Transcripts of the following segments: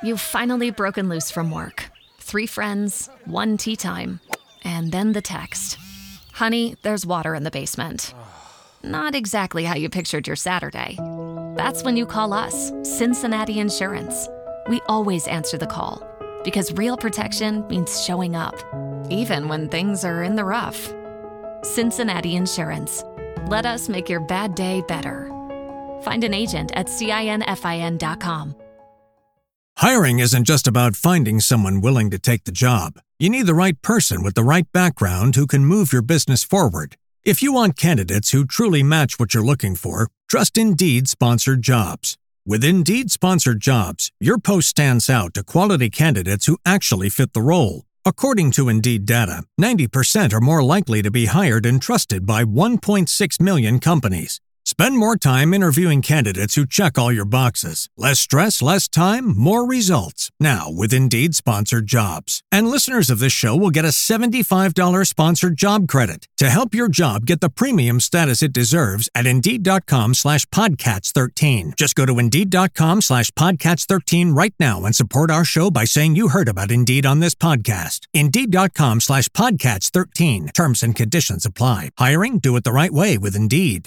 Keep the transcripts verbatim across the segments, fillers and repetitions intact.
You've finally broken loose from work. Three friends, one tea time, and then the text. Honey, there's water in the basement. Not exactly how you pictured your Saturday. That's when you call us, Cincinnati Insurance. We always answer the call because real protection means showing up, even when things are in the rough. Cincinnati Insurance. Let us make your bad day better. Find an agent at cinfin dot com. Hiring isn't just about finding someone willing to take the job. You need the right person with the right background who can move your business forward. If you want candidates who truly match what you're looking for, trust Indeed Sponsored Jobs. With Indeed Sponsored Jobs, your post stands out to quality candidates who actually fit the role. According to Indeed data, ninety percent are more likely to be hired and trusted by one point six million companies. Spend more time interviewing candidates who check all your boxes. Less stress, less time, more results. Now with Indeed Sponsored Jobs. And listeners of this show will get a seventy-five dollars sponsored job credit to help your job get the premium status it deserves at Indeed.com slash Podcats 13. Just go to Indeed.com slash Podcats 13 right now and support our show by saying you heard about Indeed on this podcast. Indeed.com slash Podcats 13. Terms and conditions apply. Hiring? Do it the right way with Indeed.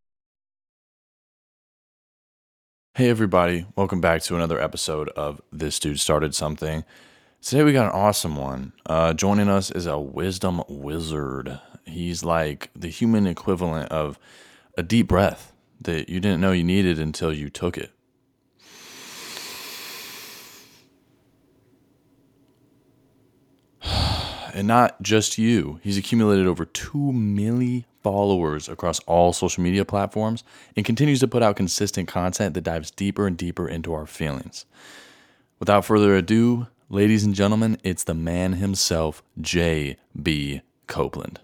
Hey everybody, welcome back to another episode of This Dude Started Something. Today we got an awesome one. Uh, joining us is a wisdom wizard. He's like the human equivalent of a deep breath that you didn't know you needed until you took it. And not just you. He's accumulated over two million followers across all social media platforms and continues to put out consistent content that dives deeper and deeper into our feelings. Without further ado, ladies and gentlemen, it's the man himself, J B. Copeland.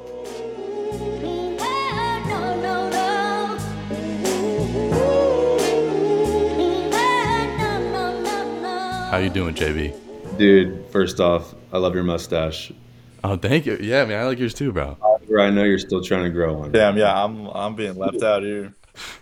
How you doing, J B? Dude, first off, I love your mustache. Oh, thank you. Yeah, man, I like yours too, bro. I know you're still trying to grow one. Damn, yeah, I'm I'm being left out here.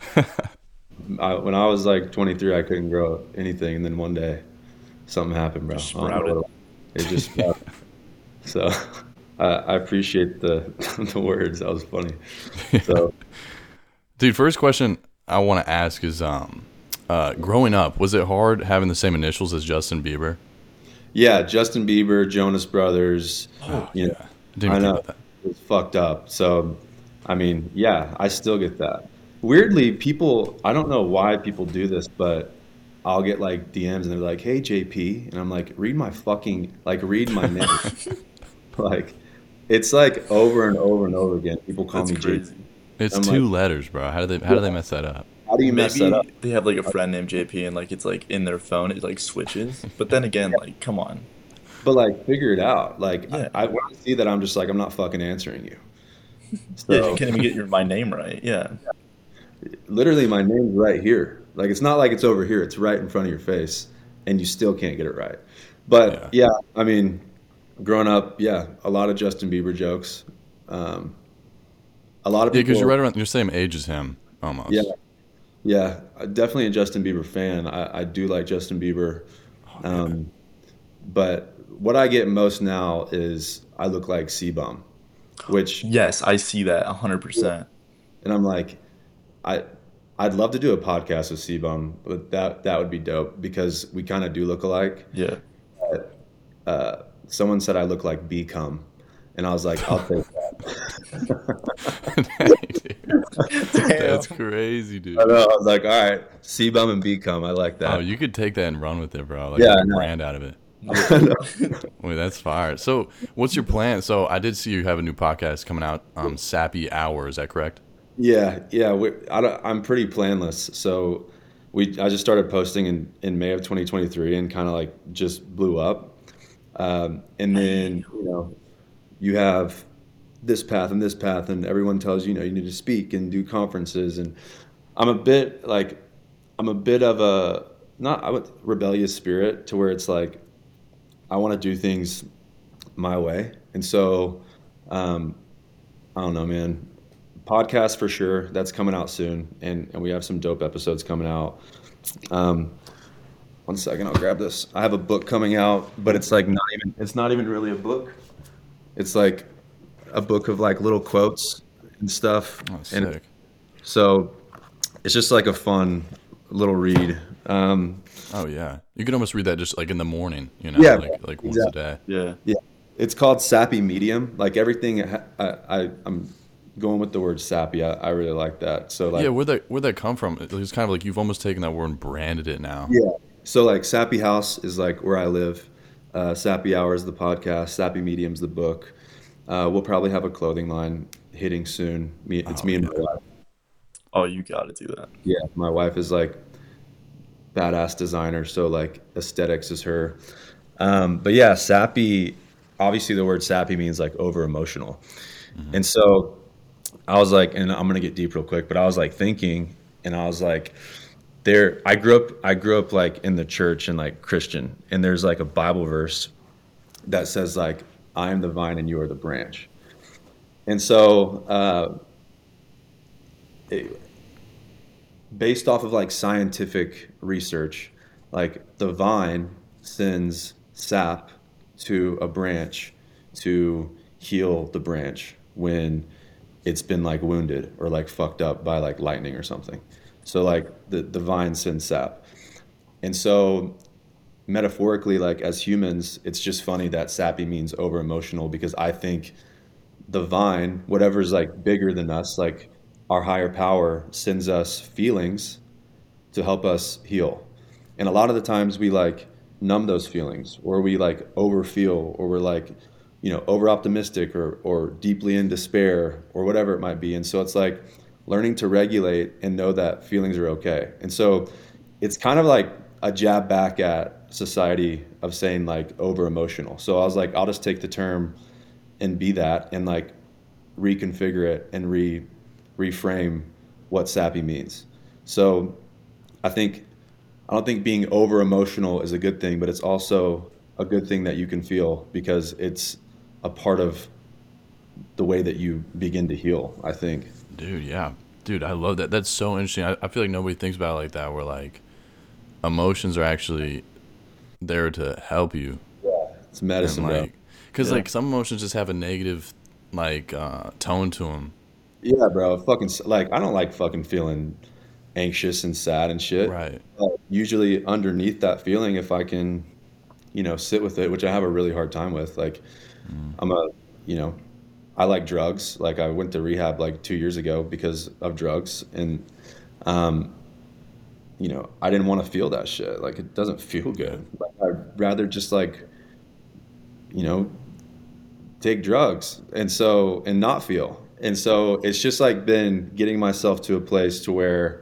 I, when I was like twenty-three, I couldn't grow anything, and then one day, something happened, bro. Sprouted. It just sprouted. So, I, I appreciate the the words. That was funny. So, dude, first question I want to ask is, um, uh, growing up, was it hard having the same initials as Justin Bieber? Yeah, Justin Bieber, Jonas Brothers. Oh, you yeah. know, Didn't I think know. about that. It's fucked up. So, I mean, yeah, I still get that. Weirdly, people, I don't know why people do this, but I'll get like D Ms and they're like, hey, J P. And I'm like, read my fucking, like, read my name. Like, it's like over and over and over again. People call That's me crazy. J P. It's I'm two like, letters, bro. How do they how do they mess that up? How do you mess Maybe that up? they have like a friend named J P and like it's like in their phone, it like switches. But then again, like, come on. But like, figure it out. Like, Yeah. I, I want to see that I'm just like, I'm not fucking answering you. So, Yeah, you can't even get your my name right. Yeah. literally, my name's right here. Like, it's not like it's over here. It's right in front of your face, and you still can't get it right. But yeah, yeah I mean, growing up, yeah, a lot of Justin Bieber jokes. Um, a lot of Yeah, people. because you're right around you're the same age as him, almost. Yeah, yeah, definitely a Justin Bieber fan. I, I do like Justin Bieber. Um, but what I get most now is I look like C-Bum, which Yes, I see that one hundred percent. and I'm like, I I'd love to do a podcast with C-Bum, but that that would be dope because we kind of do look alike. Yeah. But, uh, someone said I look like B-Cum, and I was like, I'll take that. That's crazy, dude. I know. I was like, all right, C-Bum and B-Cum, I like that. Oh, you could take that and run with it, bro. Like, Yeah, make I a know. brand out of it. Wait, that's fire. So, what's your plan? So, I did see you have a new podcast coming out, um, Sappy Hour. Is that correct? Yeah, yeah. We, I don't, I'm pretty planless. So we, I just started posting in, in May of twenty twenty-three and kind of like just blew up. Um, and then, you know, you have this path and this path, and everyone tells you, you know, you need to speak and do conferences. And I'm a bit like, I'm a bit of a, not I would rebellious spirit to where it's like, I want to do things my way. And so, um, I don't know, man. Podcast for sure. That's coming out soon, and, and we have some dope episodes coming out. Um, One second, I'll grab this. I have a book coming out, but it's like not even it's not even really a book. It's like a book of like little quotes and stuff. Oh, And sick. so it's just like a fun little read. Um, Oh yeah, you can almost read that just like in the morning, you know, Yeah, like like once exactly. a day. Yeah. yeah, it's called Sappy Medium. Like everything, I, I I'm going with the word sappy. I, I really like that. So like Yeah, where'd that where'd that come from? It's kind of like you've almost taken that word and branded it now. yeah. So like Sappy House is like where I live. Uh, Sappy Hour is the podcast. Sappy Medium's the book. Uh, we'll probably have a clothing line hitting soon. Me, it's Oh, me and yeah. my wife. Oh, you got to do that. Yeah, my wife is like badass designer, so like aesthetics is her. Um, but yeah, sappy. Obviously, the word sappy means like over emotional, and so I was like, and I'm gonna get deep real quick, but I was like thinking, and I was like, there. I grew up. I grew up like in the church and like Christian, and there's like a Bible verse that says like, "I am the vine and you are the branch," and so. Uh, it, based off of like scientific research, like the vine sends sap to a branch to heal the branch when it's been like wounded or like fucked up by like lightning or something. So like the, the vine sends sap. And so metaphorically, like as humans, it's just funny that sappy means over emotional because I think the vine, whatever's like bigger than us, like our higher power sends us feelings to help us heal. And a lot of the times we like numb those feelings or we like overfeel or we're like, you know, over optimistic or, or deeply in despair or whatever it might be. And so it's like learning to regulate and know that feelings are okay. And so it's kind of like a jab back at society of saying like over emotional. So I was like, I'll just take the term and be that and like reconfigure it and re reframe what sappy means. So I think I don't think being over emotional is a good thing, but it's also a good thing that you can feel because it's a part of the way that you begin to heal, I think. Dude, yeah. Dude, I love that. That's so interesting. I, I feel like nobody thinks about it like that, where like emotions are actually there to help you. It's medicine, And bro. like, because Yeah. like some emotions just have a negative like uh, tone to them. Yeah, bro. Fucking s- like I don't like fucking feeling anxious and sad and shit. Right. But usually underneath that feeling, if I can, you know, sit with it, which I have a really hard time with. Like I'm a, you know, I like drugs. Like I went to rehab like two years ago because of drugs, and um, you know, I didn't want to feel that shit. Like it doesn't feel good. Like, I'd rather just like, you know, take drugs and so and not feel. And so it's just like been getting myself to a place to where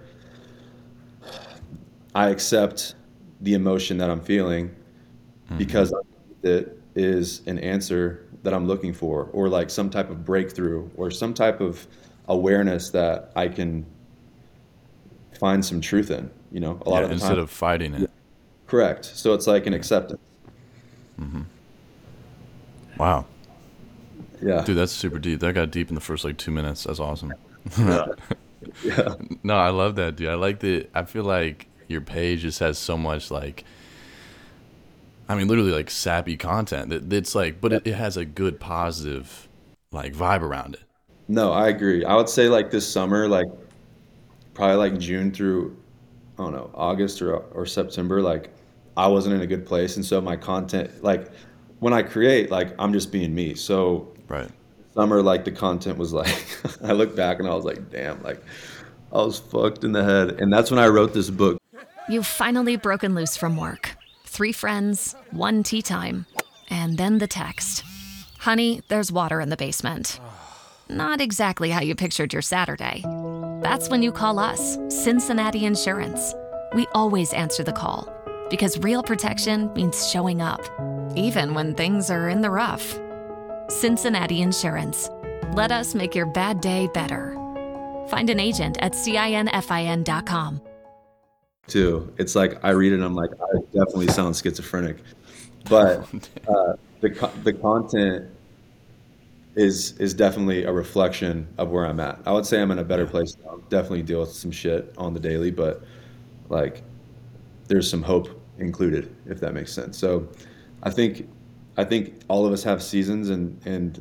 I accept the emotion that I'm feeling because it is an answer that I'm looking for, or like some type of breakthrough, or some type of awareness that I can find some truth in. You know, a lot Yeah, of the instead time. of fighting it. Correct. So it's like an acceptance. Wow. Yeah. Dude, that's super deep. That got deep in the first like two minutes. That's awesome. Yeah. Yeah. No, I love that, dude. I like the. I feel like your page just has so much like. I mean, literally like sappy content. That it's like, but it, it has a good positive, like vibe around it. No, I agree. I would say like this summer, like probably like June through, I don't know, August or or September, like I wasn't in a good place, and so my content, like when I create, like I'm just being me. So Right. summer, like the content was like, I look back and I was like, damn, like I was fucked in the head, and that's when I wrote this book. You've finally broken loose from work. Three friends, one tea time, and then the text. Honey, there's water in the basement. Not exactly how you pictured your Saturday. That's when you call us, Cincinnati Insurance. We always answer the call because real protection means showing up, even when things are in the rough. Cincinnati Insurance. Let us make your bad day better. Find an agent at cinfin dot com. Too. It's like I read it and I'm like, I definitely sound schizophrenic. But uh, the co- the content is is definitely a reflection of where I'm at. I would say I'm in a better place now. Definitely deal with some shit on the daily, but like there's some hope included, if that makes sense. So I think I think all of us have seasons, and and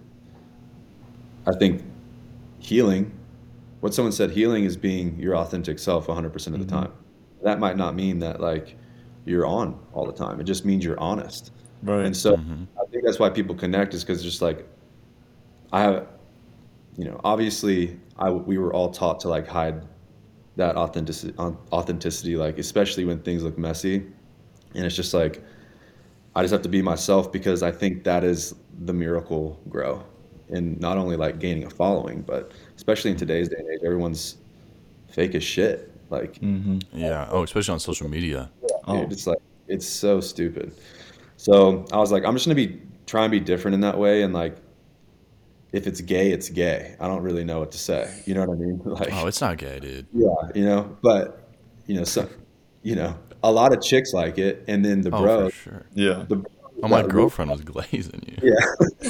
I think healing, what someone said, healing is being your authentic self one hundred percent of the Mm-hmm. time. That might not mean that like you're on all the time. It just means you're honest. Right. And so I think that's why people connect, is because just like I have, you know, obviously I we were all taught to like hide that authenticity, authenticity, like especially when things look messy, and it's just like I just have to be myself, because I think that is the miracle grow, and not only like gaining a following, but especially in today's day and age, everyone's fake as shit. Like, Mm-hmm. Yeah. Oh, especially on social media. Oh, dude, it's like it's so stupid. So I was like, I'm just gonna be try and be different in that way, and like if it's gay, it's gay. I don't really know what to say. You know what I mean? Oh, Like, it's not gay, dude. yeah, you know, but you know, so you know, a lot of chicks like it, and then the Oh, for bros, sure. yeah. the bros Oh, my that- girlfriend was glazing you. yeah,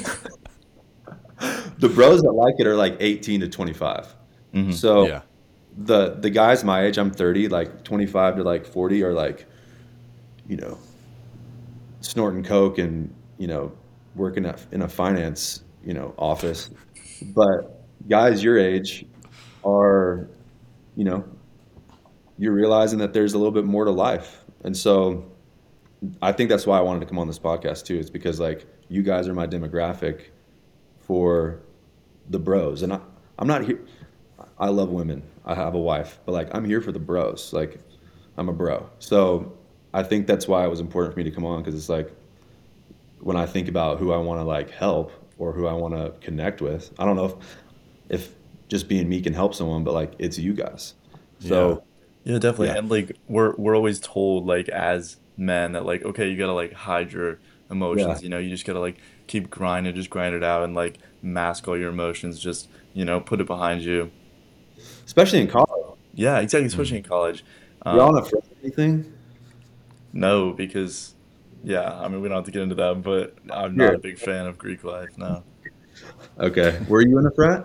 the bros that like it are like eighteen to twenty-five. Mm-hmm. So Yeah. the the guys my age, I'm thirty, like twenty-five to like forty, are like, you know, snorting coke and, you know, working at, in a finance, you know, office. But guys your age are, you know, you're realizing that there's a little bit more to life. And so I think that's why I wanted to come on this podcast too, is because like you guys are my demographic for the bros. And I, I'm not here. I love women. I have a wife, but like I'm here for the bros. Like I'm a bro. So I think that's why it was important for me to come on, because it's like when I think about who I want to like help or who I want to connect with, I don't know if if just being me can help someone, but like it's you guys. So Yeah, definitely. yeah, And like we're we're always told like as men that like okay, you gotta like hide your yeah, emotions, you know, you just gotta like keep grinding, just grind it out and like mask all your emotions, just, you know, put it behind you. especially in college. Yeah, exactly, especially in college. Y'all Um, on a friend or anything? no, because yeah, I mean we don't have to get into that, but I'm not Here. a big fan of Greek life, no. Okay. Were you in a frat?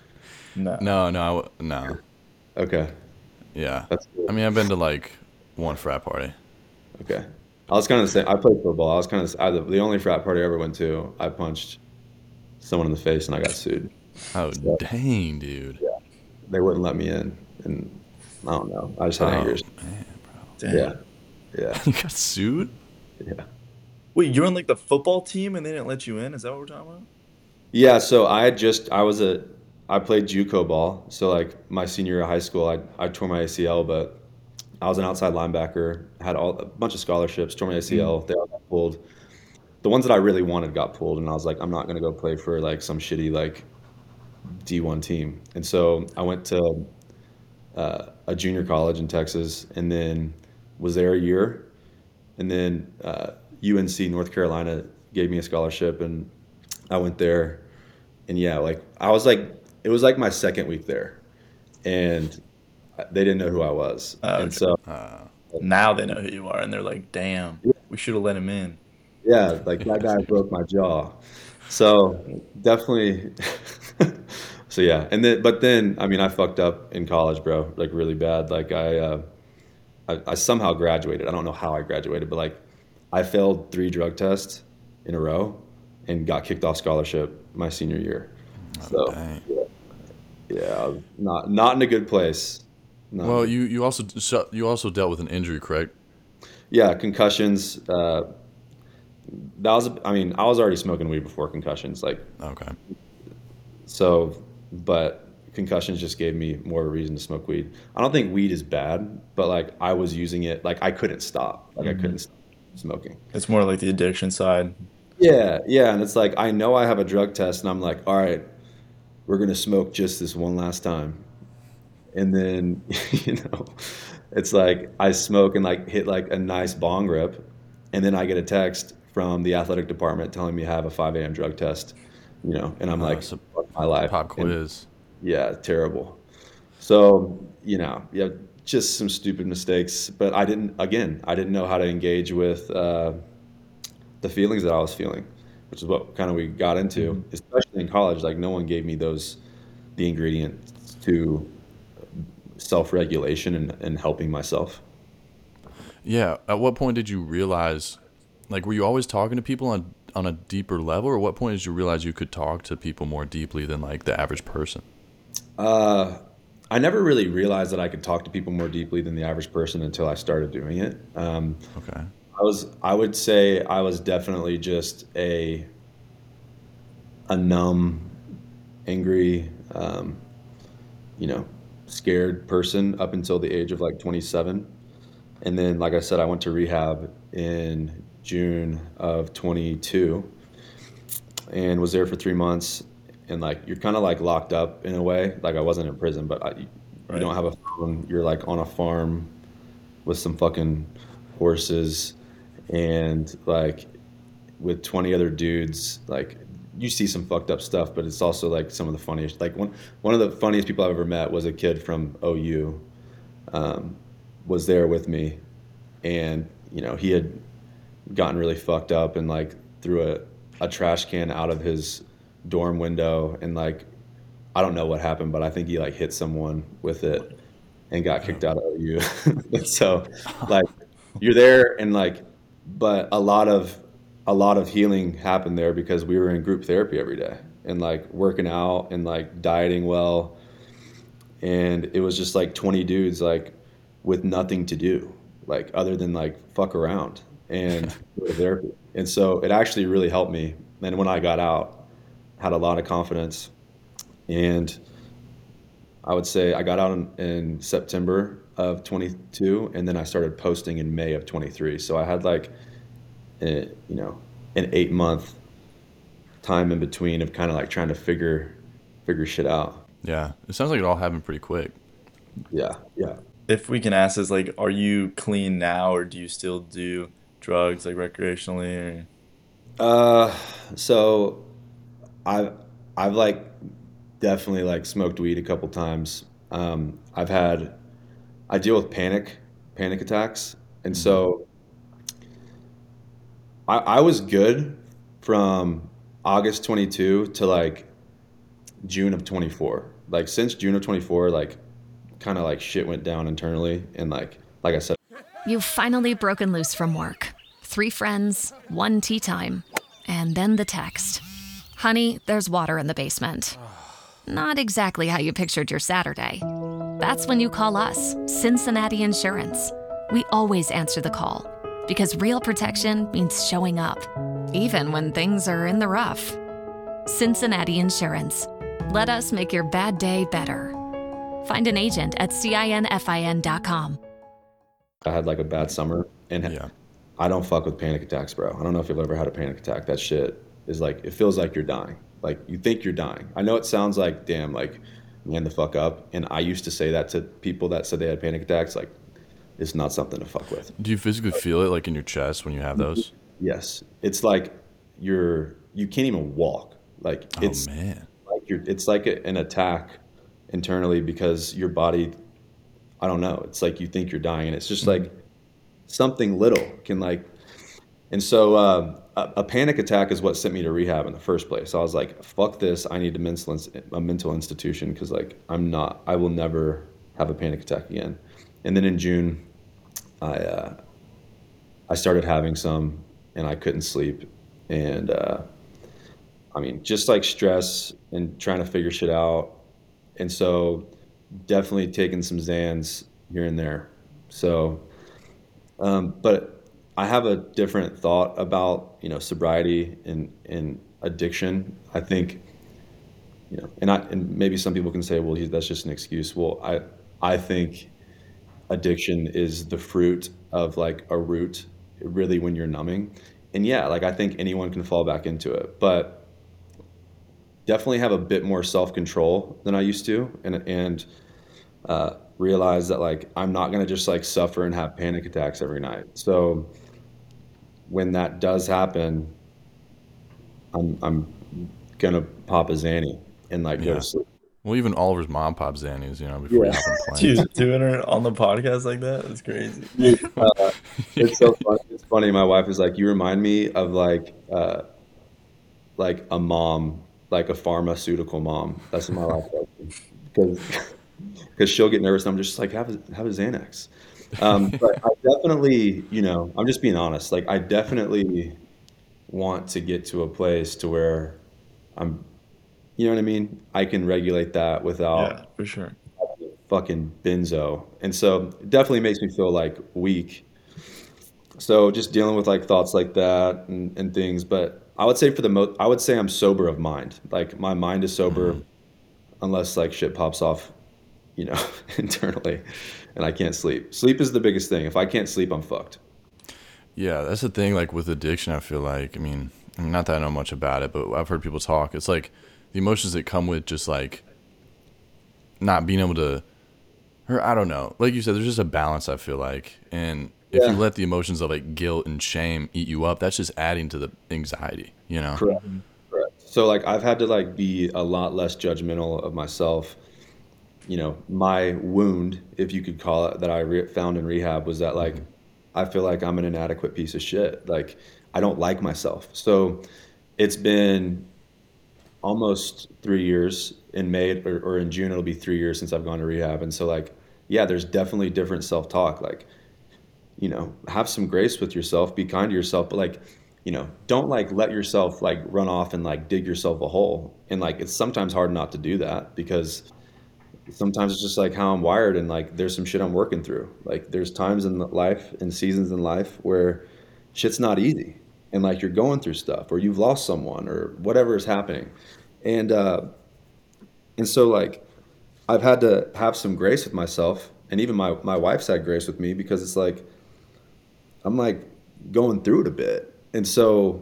No. No, no, I w- no. Okay. Yeah. That's I cool. mean, I've been to like one frat party. Okay. I was kind of the same. I played football. I was kind of I, the, the only frat party I ever went to, I punched someone in the face and I got sued. Oh, So dang, dude. yeah, they wouldn't let me in, and I don't know. I just had Oh, anger. man. Damn. Yeah. Yeah. You got sued? Yeah. Wait, you're on like the football team and they didn't let you in? Is that what we're talking about? Yeah. So I had just I was a I played JUCO ball. So like my senior year of high school, I I tore my A C L, but I was an outside linebacker. Had all a bunch of scholarships. Tore my Mm. A C L. They all got pulled. The ones that I really wanted got pulled, and I was like, I'm not gonna go play for like some shitty like D one team. And so I went to uh, a junior college in Texas, and then was there a year, and then uh, U N C North Carolina gave me a scholarship, and I went there, and yeah, like I was like, it was like my second week there, and they didn't know who I was, Oh, and okay. so Uh, Now they know who you are and they're like, damn, we should have let him in. yeah, like that guy broke my jaw. So definitely. So yeah, and then but then I mean I fucked up in college, bro, like really bad. Like I, uh, I I somehow graduated. I don't know how I graduated, but like I failed three drug tests in a row and got kicked off scholarship my senior year. oh, So dang. yeah, I was not not in a good place. Not in Well, a- you you also so you also dealt with an injury, correct? yeah, concussions. Uh, that was I mean I was already smoking weed before concussions. Like Okay. so, but concussions just gave me more of a reason to smoke weed. I don't think weed is bad, but like I was using it, like I couldn't stop. Like I Hmm. couldn't stop smoking. It's more like the addiction side. Yeah, yeah. And it's like I know I have a drug test, and I'm like, all right, we're gonna smoke just this one last time. And then, you know, it's like I smoke and like hit like a nice bong rip, and then I get a text from the athletic department telling me I have a five a m drug test, you know, and I'm Uh, like, so fuck my life. pop And quiz. yeah, terrible. So, you know, yeah, just some stupid mistakes. But I didn't, again, I didn't know how to engage with uh, the feelings that I was feeling, which is what kind of we got Hmm. into, especially in college. Like, no one gave me those, the ingredients to self regulation and, and helping myself. Yeah. At what point did you realize, like, were you always talking to people on, on a deeper level, or what point did you realize you could talk to people more deeply than like the average person? Uh, I never really realized that I could talk to people more deeply than the average person until I started doing it. Um, Okay. I was, I would say I was definitely just a, a numb, angry, um, you know, scared person up until the age of like twenty-seven. And then, like I said, I went to rehab in June of twenty-two and was there for three months. And like, you're kind of like locked up in a way. Like I wasn't in prison, but I, you Right. don't have a phone. You're like on a farm with some fucking horses and like with twenty other dudes. Like you see some fucked up stuff, but it's also like some of the funniest. Like one one of the funniest people I've ever met was a kid from O U, um, was there with me, and you know he had gotten really fucked up and like threw a, a trash can out of his dorm window, and like I don't know what happened, but I think he like hit someone with it and got kicked out of O U. And so like you're there and like, but a lot of a lot of healing happened there because we were in group therapy every day and like working out and like dieting well, and it was just like twenty dudes like with nothing to do like other than like fuck around and go to therapy. And so it actually really helped me. And when I got out, had a lot of confidence. And I would say I got out in, in September of twenty-two, and then I started posting in May of twenty-three. So I had like, a, you know, an eight month time in between of kind of like trying to figure figure shit out. Yeah. It sounds like it all happened pretty quick. Yeah, yeah. If we can ask this, like, are you clean now, or do you still do drugs like recreationally? Or... Uh, so I've I've like definitely like smoked weed a couple times. Um, I've had I deal with panic panic attacks, and so I, I was good from August twenty-two to like June of twenty-four. Like since June of twenty-four, like kind of like shit went down internally, and like like I said, You've finally broken loose from work. Three friends, one tea time, and then the text. Honey, there's water in the basement. Not exactly how you pictured your Saturday. That's when you call us, Cincinnati Insurance. We always answer the call because real protection means showing up, even when things are in the rough. Cincinnati Insurance. Let us make your bad day better. Find an agent at cinfin dot com. I had like a bad summer, and Yeah. I don't fuck with panic attacks, bro. I don't know if you've ever had a panic attack. That shit is like, it feels like you're dying. Like you think you're dying. I know it sounds like, damn, like man the fuck up. And I used to say that to people that said they had panic attacks. Like it's not something to fuck with. Do you physically feel it like in your chest when you have those? Yes. It's like you're, you can't even walk. Like it's Oh man. like you're, it's like a, an attack internally because your body, I don't know. It's like you think you're dying, and it's just like something little can like, and so uh, a, a panic attack is what sent me to rehab in the first place. So I was like, fuck this. I need a mental, ins- a mental institution. Cause like, I'm not, I will never have a panic attack again. And then in June, I, uh, I started having some, and I couldn't sleep. And, uh, I mean, just like stress and trying to figure shit out. And so definitely taking some Xans here and there. So, um, but I have a different thought about, you know, sobriety and, and addiction. I think, you know, and I, and maybe some people can say, well, he, that's just an excuse. Well, I, I think addiction is the fruit of like a root, really, when you're numbing. And yeah, like I think anyone can fall back into it, but definitely have a bit more self-control than I used to, and and uh, realize that like I'm not gonna just like suffer and have panic attacks every night. So when that does happen, I'm I'm gonna pop a Xanny and like go Yeah. to sleep. Well, even Oliver's mom pops Xannies, you know, before Yeah. you hop on planes. Dude, doing it on the podcast like that? That's crazy. Uh, it's so funny. It's funny. My wife is like, you remind me of like uh, like a mom, like a pharmaceutical mom. That's what my wife does, because because she'll get nervous and I'm just like, have a, have a Xanax. Um, but I definitely, you know, I'm just being honest. Like I definitely want to get to a place to where I'm, you know what I mean? I can regulate that without Yeah, for sure. fucking benzo. And so it definitely makes me feel like weak. So just dealing with like thoughts like that and, and things. But I would say for the most, I would say I'm sober of mind. Like my mind is sober Mhm. unless like shit pops off, you know, internally and I can't sleep. Sleep is the biggest thing. If I can't sleep, I'm fucked. Yeah, that's the thing. Like with addiction, I feel like, I mean, I mean, not that I know much about it, but I've heard people talk. It's like the emotions that come with just like not being able to, or I don't know. Like you said, there's just a balance, I feel like. And if you Yeah. let the emotions of like guilt and shame eat you up, that's just adding to the anxiety, you know? Correct. Mhm. Correct. So like I've had to like be a lot less judgmental of myself. You know, my wound, if you could call it, that I re- found in rehab was that like I feel like I'm an inadequate piece of shit. Like I don't like myself. So it's been almost three years in May or, or in June. It'll be three years since I've gone to rehab, and so like yeah, there's definitely different self talk. Like you know, have some grace with yourself, be kind to yourself, but like, you know, don't like let yourself like run off and like dig yourself a hole. And like, it's sometimes hard not to do that because sometimes it's just like how I'm wired and like there's some shit I'm working through. Like there's times in life and seasons in life where shit's not easy and like you're going through stuff or you've lost someone or whatever is happening. And, uh, and so like I've had to have some grace with myself and even my, my wife's had grace with me because it's like, I'm like going through it a bit. And so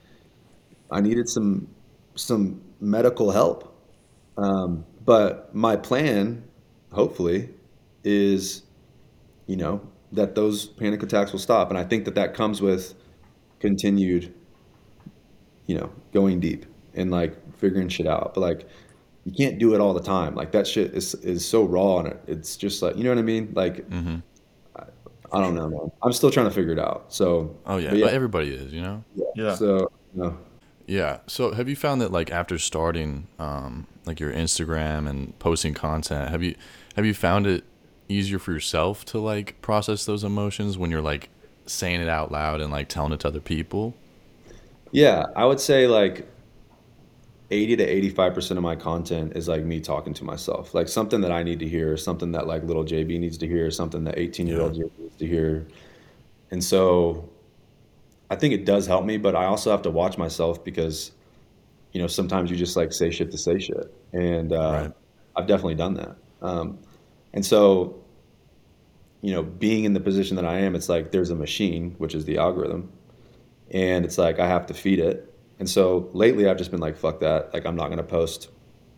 I needed some some medical help. Um, but my plan, hopefully, is you know that those panic attacks will stop, and I think that that comes with continued, you know, going deep and like figuring shit out. But like you can't do it all the time. Like that shit is is so raw, and it, it's just like you know what I mean. Like Hmm. I For don't know, sure. man. I'm still trying to figure it out. So, Oh, but yeah. yeah, But everybody is, you know? yeah. Yeah. So you know, Yeah. So have you found that like after starting um like your Instagram and posting content, have you have you found it easier for yourself to like process those emotions when you're like saying it out loud and like telling it to other people? yeah, I would say like eighty to eighty-five percent of my content is like me talking to myself, like something that I need to hear, something that like little J B needs to hear, something that eighteen year Yeah. old needs to hear. And so I think it does help me, but I also have to watch myself because, you know, sometimes you just like say shit to say shit. And uh, Right. I've definitely done that. Um, and so, you know, being in the position that I am, it's like there's a machine, which is the algorithm, and it's like I have to feed it. And so lately I've just been like, fuck that. Like, I'm not going to post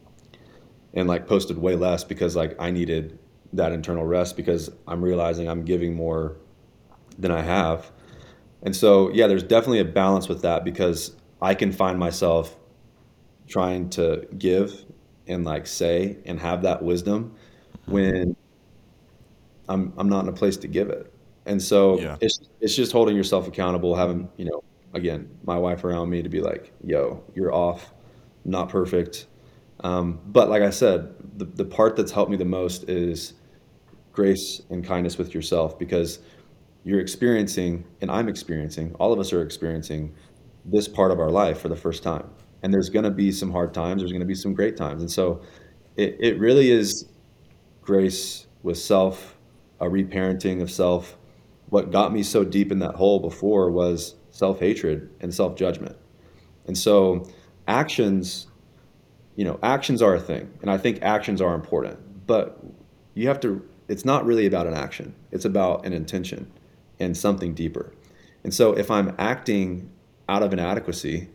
and like posted way less because like I needed that internal rest because I'm realizing I'm giving more than I have. And so, yeah, there's definitely a balance with that because I can find myself trying to give and like say and have that wisdom when I'm I'm not in a place to give it. And so Yeah. it's it's just holding yourself accountable, having, you know, again, my wife around me to be like, yo, you're off, not perfect. Um, but like I said, the, the part that's helped me the most is grace and kindness with yourself because you're experiencing, and I'm experiencing, all of us are experiencing this part of our life for the first time. And there's going to be some hard times, there's going to be some great times. And so it, it really is grace with self, a reparenting of self. What got me so deep in that hole before was self hatred and self judgment. And so actions, you know, actions are a thing. And I think actions are important. But you have to, it's not really about an action, it's about an intention and something deeper. And so if I'm acting out of inadequacy,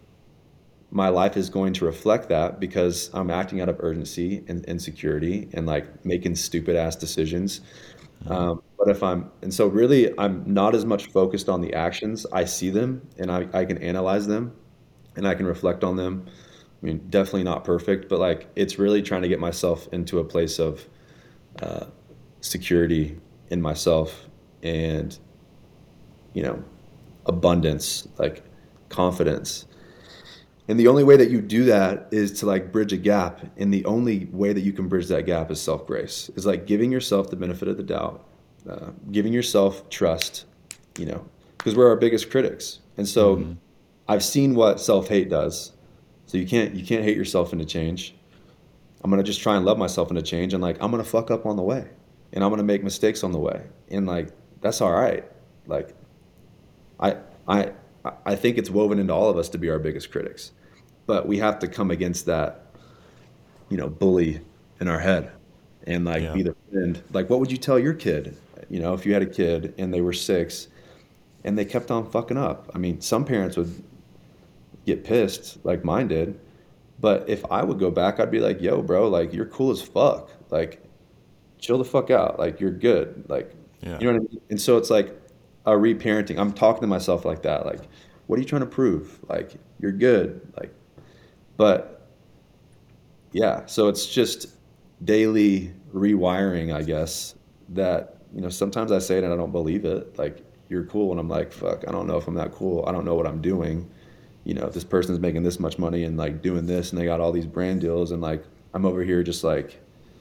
my life is going to reflect that because I'm acting out of urgency and insecurity and like making stupid ass decisions. Um, but if I'm, and so really, I'm not as much focused on the actions. I see them and I, I can analyze them and I can reflect on them. I mean, definitely not perfect, but like it's really trying to get myself into a place of uh, security in myself and, you know, abundance, like confidence. And the only way that you do that is to like bridge a gap. And the only way that you can bridge that gap is self grace, is like giving yourself the benefit of the doubt uh, giving yourself trust, you know, because we're our biggest critics. And so mm-hmm. I've seen what self-hate does. So you can't, you can't hate yourself into change. I'm going to just try and love myself into change. And like, I'm going to fuck up on the way and I'm going to make mistakes on the way. And like, that's all right. Like I, I, I think it's woven into all of us to be our biggest critics, but we have to come against that, you know, bully in our head and like yeah. be the friend. Like, what would you tell your kid? You know, if you had a kid and they were six and they kept on fucking up. I mean, some parents would get pissed like mine did, but if I would go back, I'd be like, yo, bro, like you're cool as fuck. Like chill the fuck out. Like you're good. Like, yeah. you know what I mean? And so it's like a reparenting. I'm talking to myself like that. Like, what are you trying to prove? Like you're good. Like, but yeah, so it's just daily rewiring, I guess, that, you know, sometimes I say it and I don't believe it. Like, you're cool. And I'm like, fuck, I don't know if I'm that cool. I don't know what I'm doing. You know, this person's making this much money and like doing this and they got all these brand deals. And like, I'm over here just like,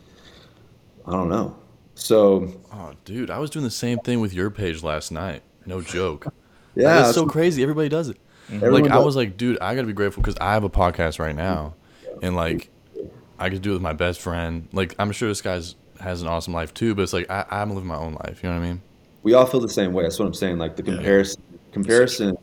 I don't know. So. Oh, dude, I was doing the same thing with your page last night. No joke. Yeah. That's so crazy. Everybody does it. Everyone like, does. I was like, dude, I got to be grateful because I have a podcast right now. And like, I could do it with my best friend. Like, I'm sure this guy's has an awesome life too, but it's like, I, I'm living my own life. You know what I mean? We all feel the same way. That's what I'm saying. Like the comparison, yeah. comparison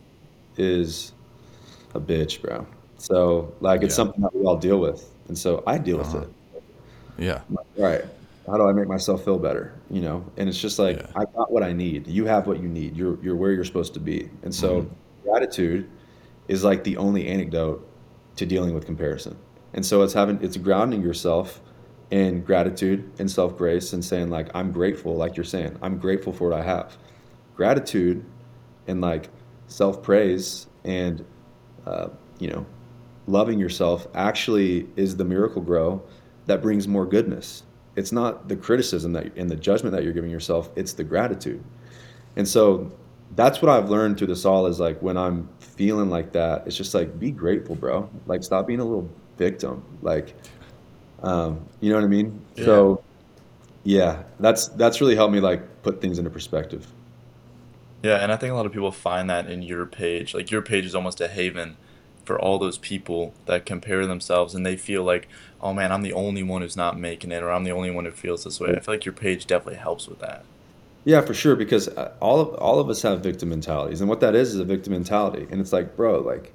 is a bitch, bro. So like, it's yeah. something that we all deal with. And so I deal uh-huh. with it. Yeah. Like, right. How do I make myself feel better? You know? And it's just like, yeah. I got what I need. You have what you need. You're, you're where you're supposed to be. And so mm-hmm. gratitude is like the only antidote to dealing with comparison. And so it's having, it's grounding yourself in gratitude and self-grace and saying like, I'm grateful, like you're saying, I'm grateful for what I have. Gratitude and like self-praise and, uh, you know, loving yourself actually is the miracle grow that brings more goodness. It's not the criticism that and the judgment that you're giving yourself, it's the gratitude. And so that's what I've learned through this all is like, when I'm feeling like that, it's just like, be grateful, bro. Like, stop being a little victim. Like, um, you know what I mean? Yeah. So yeah, that's, that's really helped me like put things into perspective. Yeah. And I think a lot of people find that in your page. Like your page is almost a haven for all those people that compare themselves and they feel like, oh man, I'm the only one who's not making it, or I'm the only one who feels this way. I feel like your page definitely helps with that. Yeah, for sure. Because all of, all of us have victim mentalities, and what that is, is a victim mentality. And it's like, bro, like,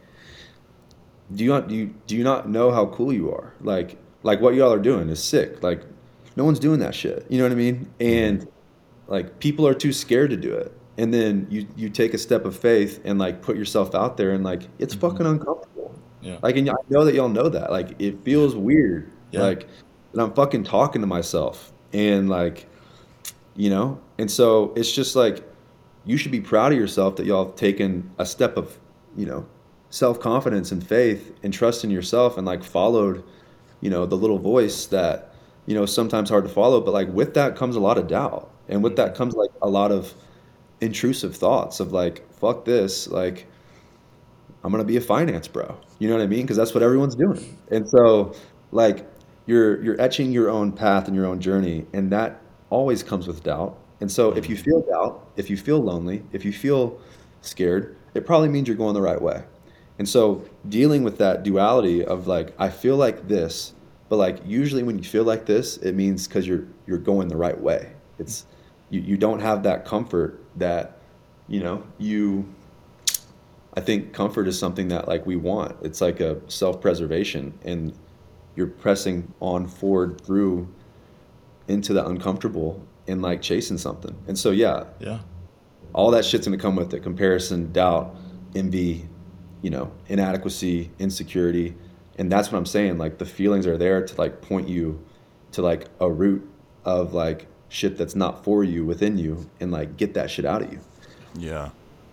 do you not, do you, do you not know how cool you are? Like, like what y'all are doing is sick. Like no one's doing that shit. You know what I mean? And like people are too scared to do it. And then you, you take a step of faith and like put yourself out there and like, it's mm-hmm. fucking uncomfortable. Yeah. Like, and I know that y'all know that, like, it feels weird. Yeah. Like, and I'm fucking talking to myself and like, you know, and so it's just like, you should be proud of yourself that y'all have taken a step of, you know, self-confidence and faith and trust in yourself and like followed, you know, the little voice that, you know, sometimes hard to follow, but like with that comes a lot of doubt. And with that comes like a lot of intrusive thoughts of like, fuck this, like, I'm going to be a finance bro. You know what I mean? Because that's what everyone's doing. And so like you're you're etching your own path and your own journey, and that always comes with doubt. And so if you feel doubt, if you feel lonely, if you feel scared, it probably means you're going the right way. And so dealing with that duality of like, I feel like this, but like usually when you feel like this, it means because you're you're going the right way. It's you, you don't have that comfort that, you know, you I think comfort is something that like we want. It's like a self-preservation, and you're pressing on forward through into the uncomfortable and like chasing something. And so yeah, yeah, all that shit's gonna come with it: comparison, doubt, envy, you know, inadequacy, insecurity. And that's what I'm saying. Like the feelings are there to like point you to like a root of like shit that's not for you within you, and like get that shit out of you. Yeah.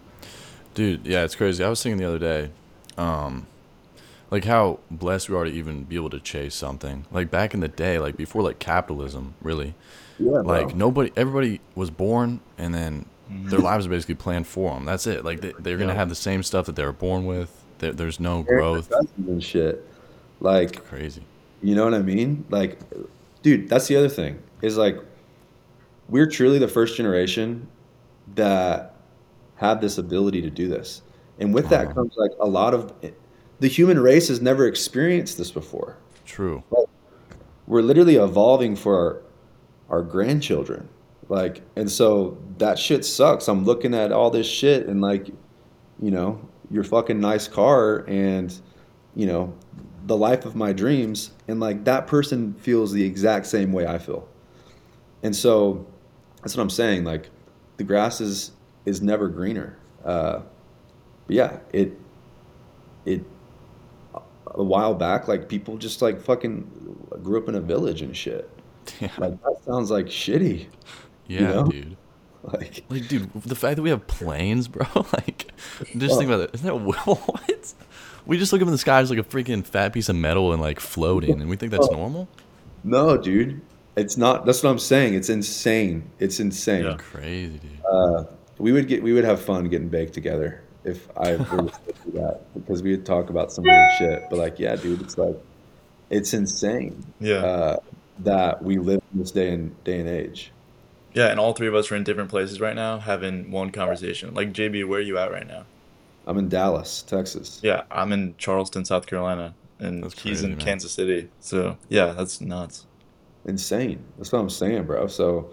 Dude, yeah, it's crazy. I was thinking the other day, um, like how blessed we are to even be able to chase something. Like back in the day, like before like capitalism, really. Yeah, like bro. nobody, everybody was born and then their lives are basically planned for them. That's it. Like they, they're going to have the same stuff that they were born with. There, there's no growth. And shit. Like, crazy. You know what I mean? Like, dude, that's the other thing is like, we're truly the first generation that have this ability to do this. And with that Uh-huh. comes like a lot of the human race has never experienced this before. True. We're literally evolving for our, our grandchildren. Like, and so that shit sucks. I'm looking at all this shit and like, you know, your fucking nice car and, you know, the life of my dreams. And like that person feels the exact same way I feel. And so that's what I'm saying. Like the grass is, is never greener. Uh, but yeah, it, it, a while back, like people just like fucking grew up in a village and shit. Yeah. Like that sounds like shitty, you Yeah, know? dude. Like, Like, dude, the fact that we have planes, bro. Like, just think about it. Isn't that what? We just look up in the sky as like a freaking fat piece of metal and like floating, and we think that's normal. no, dude, it's not. That's what I'm saying. It's insane. It's insane. Yeah. Crazy, dude. Uh, we would get, we would have fun getting baked together if I were to do that because we would talk about some weird shit. But like, yeah, dude, it's like, it's insane. Yeah. Uh, that we live in this day and day and age. Yeah, and all three of us are in different places right now having one conversation. Like, J B, where are you at right now? I'm in Dallas, Texas. Yeah, I'm in Charleston, South Carolina, and That's he's crazy, in man. Kansas City. So, yeah, that's nuts. Insane. That's what I'm saying, bro. So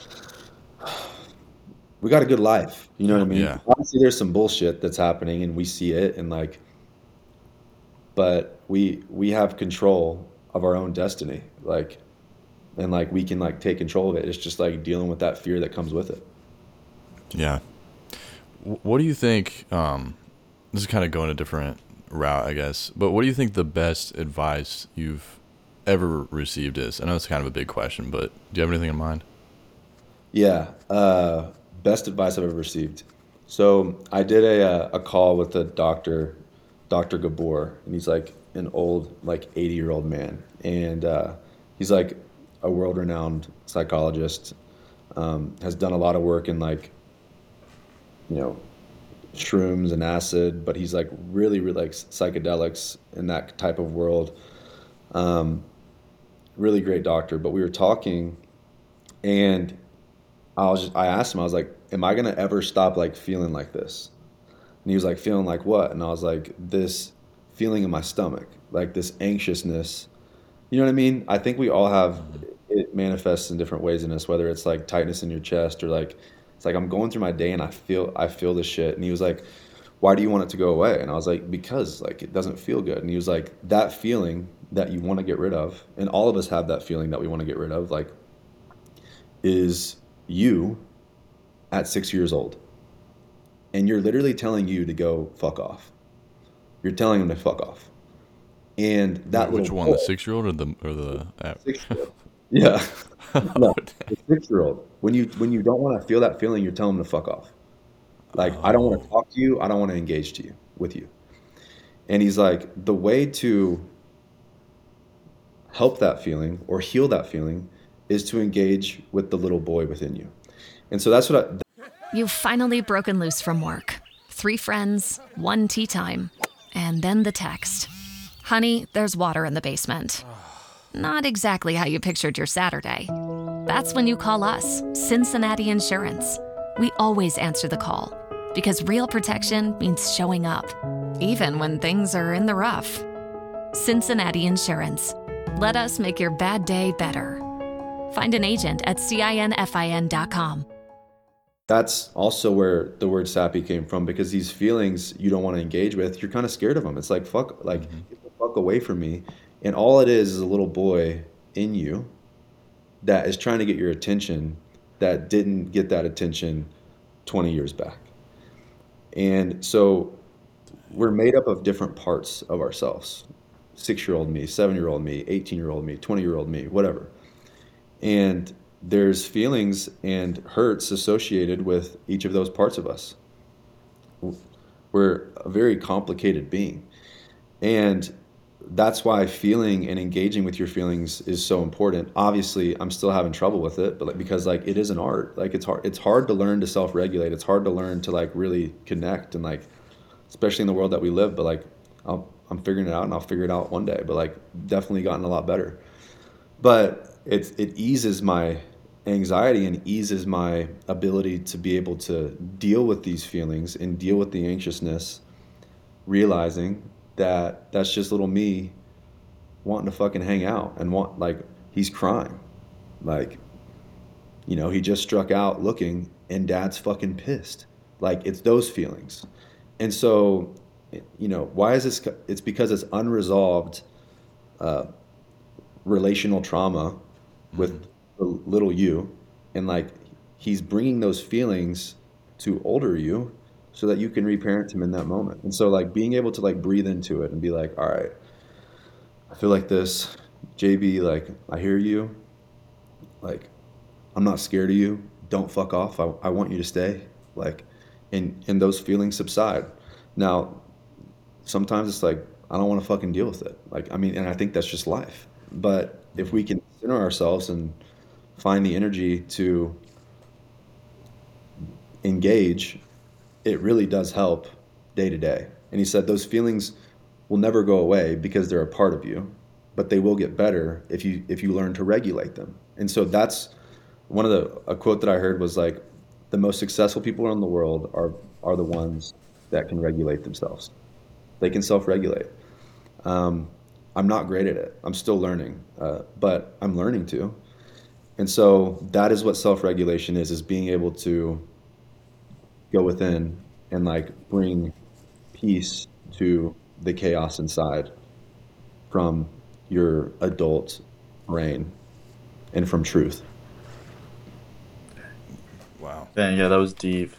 we got a good life. You know what I mean? Yeah. Obviously, there's some bullshit that's happening, and we see it, and like, but we we have control of our own destiny, like, and like we can like take control of it. It's just like dealing with that fear that comes with it. Yeah. Wh- What do you think? Um, this is kind of going a different route, I guess. But what do you think the best advice you've ever received is? I know it's kind of a big question, but do you have anything in mind? Yeah. Uh, best advice I've ever received. So I did a uh, a call with a doctor, Doctor Gabor, and he's like an old, like eighty year old man, and uh, he's like a world renowned psychologist. Um, has done a lot of work in like, you know, shrooms and acid, but he's like really, really like psychedelics in that type of world. Um, really great doctor. But we were talking, and I was just, I asked him, I was like, am I gonna ever stop like feeling like this? And he was like, feeling like what? And I was like, this feeling in my stomach, like this anxiousness. You know what I mean? I think we all have, it manifests in different ways in us, whether it's like tightness in your chest or like, it's like I'm going through my day and I feel, I feel this shit. And he was like, why do you want it to go away? And I was like, because like it doesn't feel good. And he was like, that feeling that you want to get rid of, and all of us have that feeling that we want to get rid of, like, is you at six years old. And you're literally telling you to go fuck off. You're telling him to fuck off. And that Which little one, boy, the six year old or the or the? app- six-year-old. Yeah. No, Oh, the six-year-old. When you when you don't want to feel that feeling, you're telling them to fuck off. Like, I don't want to talk to you. I don't want to engage to you with you. And he's like, the way to help that feeling or heal that feeling is to engage with the little boy within you. And so that's what I, You've finally broken loose from work. Three friends, one tea time, and then the text. Honey, there's water in the basement. Not exactly how you pictured your Saturday. That's when you call us, Cincinnati Insurance. We always answer the call because real protection means showing up, even when things are in the rough. Cincinnati Insurance. Let us make your bad day better. Find an agent at cinfin dot com. that's also where the word sappy came from, because these feelings you don't want to engage with, you're kind of scared of them. It's like, fuck, like, get the fuck away from me. And all it is is a little boy in you that is trying to get your attention that didn't get that attention twenty years back. And so we're made up of different parts of ourselves. Six-year-old me, seven-year-old me, eighteen-year-old me, twenty-year-old me, whatever. And there's feelings and hurts associated with each of those parts of us. We're a very complicated being. And that's why feeling and engaging with your feelings is so important. Obviously, I'm still having trouble with it, but like, because like it is an art. Like it's hard it's hard to learn to self-regulate. It's hard to learn to like really connect, and like, especially in the world that we live, but like I'll, I'm figuring it out, and I'll figure it out one day, but like definitely gotten a lot better. But it it eases my anxiety and eases my ability to be able to deal with these feelings and deal with the anxiousness, realizing that that's just little me wanting to fucking hang out and want, like, he's crying. Like, you know, he just struck out looking and dad's fucking pissed. Like, it's those feelings. And so, you know, why is this? It's because it's unresolved uh, relational trauma with the little you. And like, he's bringing those feelings to older you so that you can reparent him in that moment. And so like being able to like breathe into it and be like, all right, I feel like this, J B, like, I hear you. Like, I'm not scared of you. Don't fuck off. I, I want you to stay. Like, and, and those feelings subside. Now, sometimes it's like, I don't want to fucking deal with it. Like, I mean, and I think that's just life. But if we can center ourselves and find the energy to engage, it really does help day to day. And he said those feelings will never go away because they're a part of you, but they will get better if you if you learn to regulate them. And so that's one of the a quote that I heard was like, the most successful people in the world are are the ones that can regulate themselves. They can self-regulate. Um, I'm not great at it. I'm still learning, uh, but I'm learning to. And so that is what self-regulation is, is being able to go within and like bring peace to the chaos inside from your adult brain and from truth. Wow. Dang, yeah, that was deep.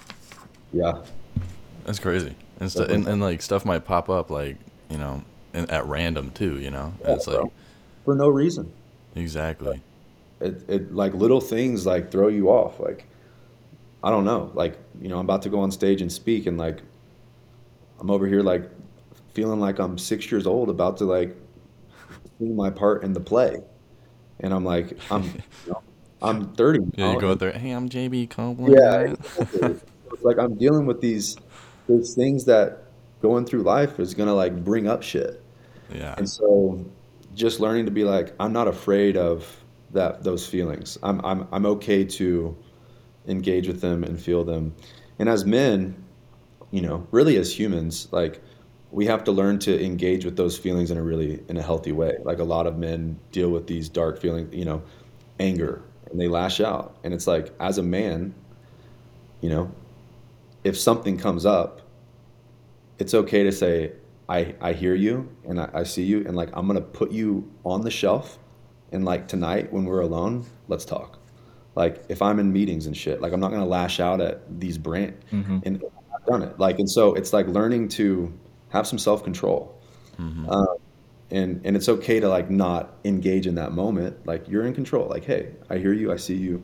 Yeah. That's crazy. And, stu- and, and like stuff might pop up like, you know, and at random too, you know? Yeah, it's like, bro. For no reason. exactly. It, it like little things like throw you off. Like, I don't know, like, you know, I'm about to go on stage and speak and like, I'm over here like feeling like I'm six years old about to like sing my part in the play. And I'm like, I'm, you know, I'm thirty Yeah, now, you go out and there, hey, I'm J B Copeland. yeah, exactly. It's like I'm dealing with these, these things that going through life is gonna like bring up shit. Yeah. And so just learning to be like, I'm not afraid of that, those feelings. I'm, I'm, I'm okay to engage with them and feel them. And as men, you know, really as humans, like we have to learn to engage with those feelings in a really, in a healthy way. Like a lot of men deal with these dark feelings, you know, anger, and they lash out. And it's like, as a man, you know, if something comes up, it's okay to say, I, I hear you and I, I see you, and like I'm gonna put you on the shelf, and like tonight when we're alone, let's talk. Like if I'm in meetings and shit, like I'm not gonna lash out at these brand, Mm-hmm. and I've done it. Like, and so it's like learning to have some self control, Mm-hmm. um, and and it's okay to like not engage in that moment. Like you're in control. Like, hey, I hear you, I see you.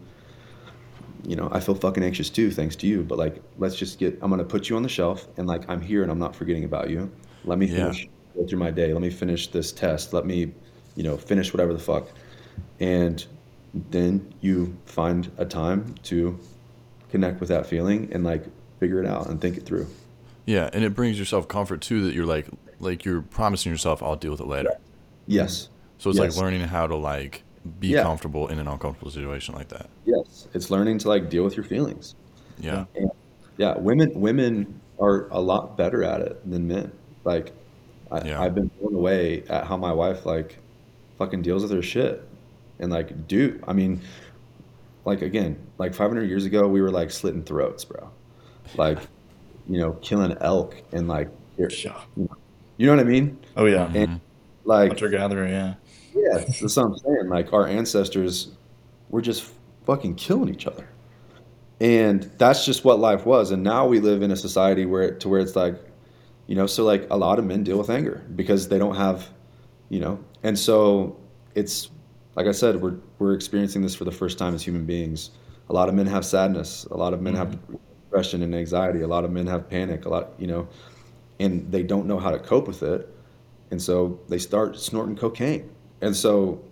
You know, I feel fucking anxious too, thanks to you. But like, let's just get. I'm gonna put you on the shelf, and like I'm here, and I'm not forgetting about you. Let me Yeah. finish go through my day. Let me finish this test. Let me, you know, finish whatever the fuck. And then you find a time to connect with that feeling and like figure it out and think it through. Yeah, and it brings yourself comfort too that you're like like you're promising yourself I'll deal with it later. Yes. So it's Yes. like learning how to like be Yeah. comfortable in an uncomfortable situation like that. Yes. It's learning to like deal with your feelings. Yeah. And yeah, women women are a lot better at it than men. Like I, Yeah. I've been blown away at how my wife like fucking deals with her shit. And like, dude, I mean, like again, like five hundred years ago, we were like slitting throats, bro. Like, you know, killing elk and like, here- Yeah. you know what I mean? Oh yeah. Mhm. And like, Hunter gatherer, yeah. yeah, that's what I'm saying. Like our ancestors were just fucking killing each other. And that's just what life was. And now we live in a society where to where it's like, you know, so like a lot of men deal with anger because they don't have, you know, and so it's like I said, we're we're experiencing this for the first time as human beings. A lot of men have sadness. A lot of men have depression and anxiety. A lot of men have panic. A lot, you know, and they don't know how to cope with it. And so they start snorting cocaine. And so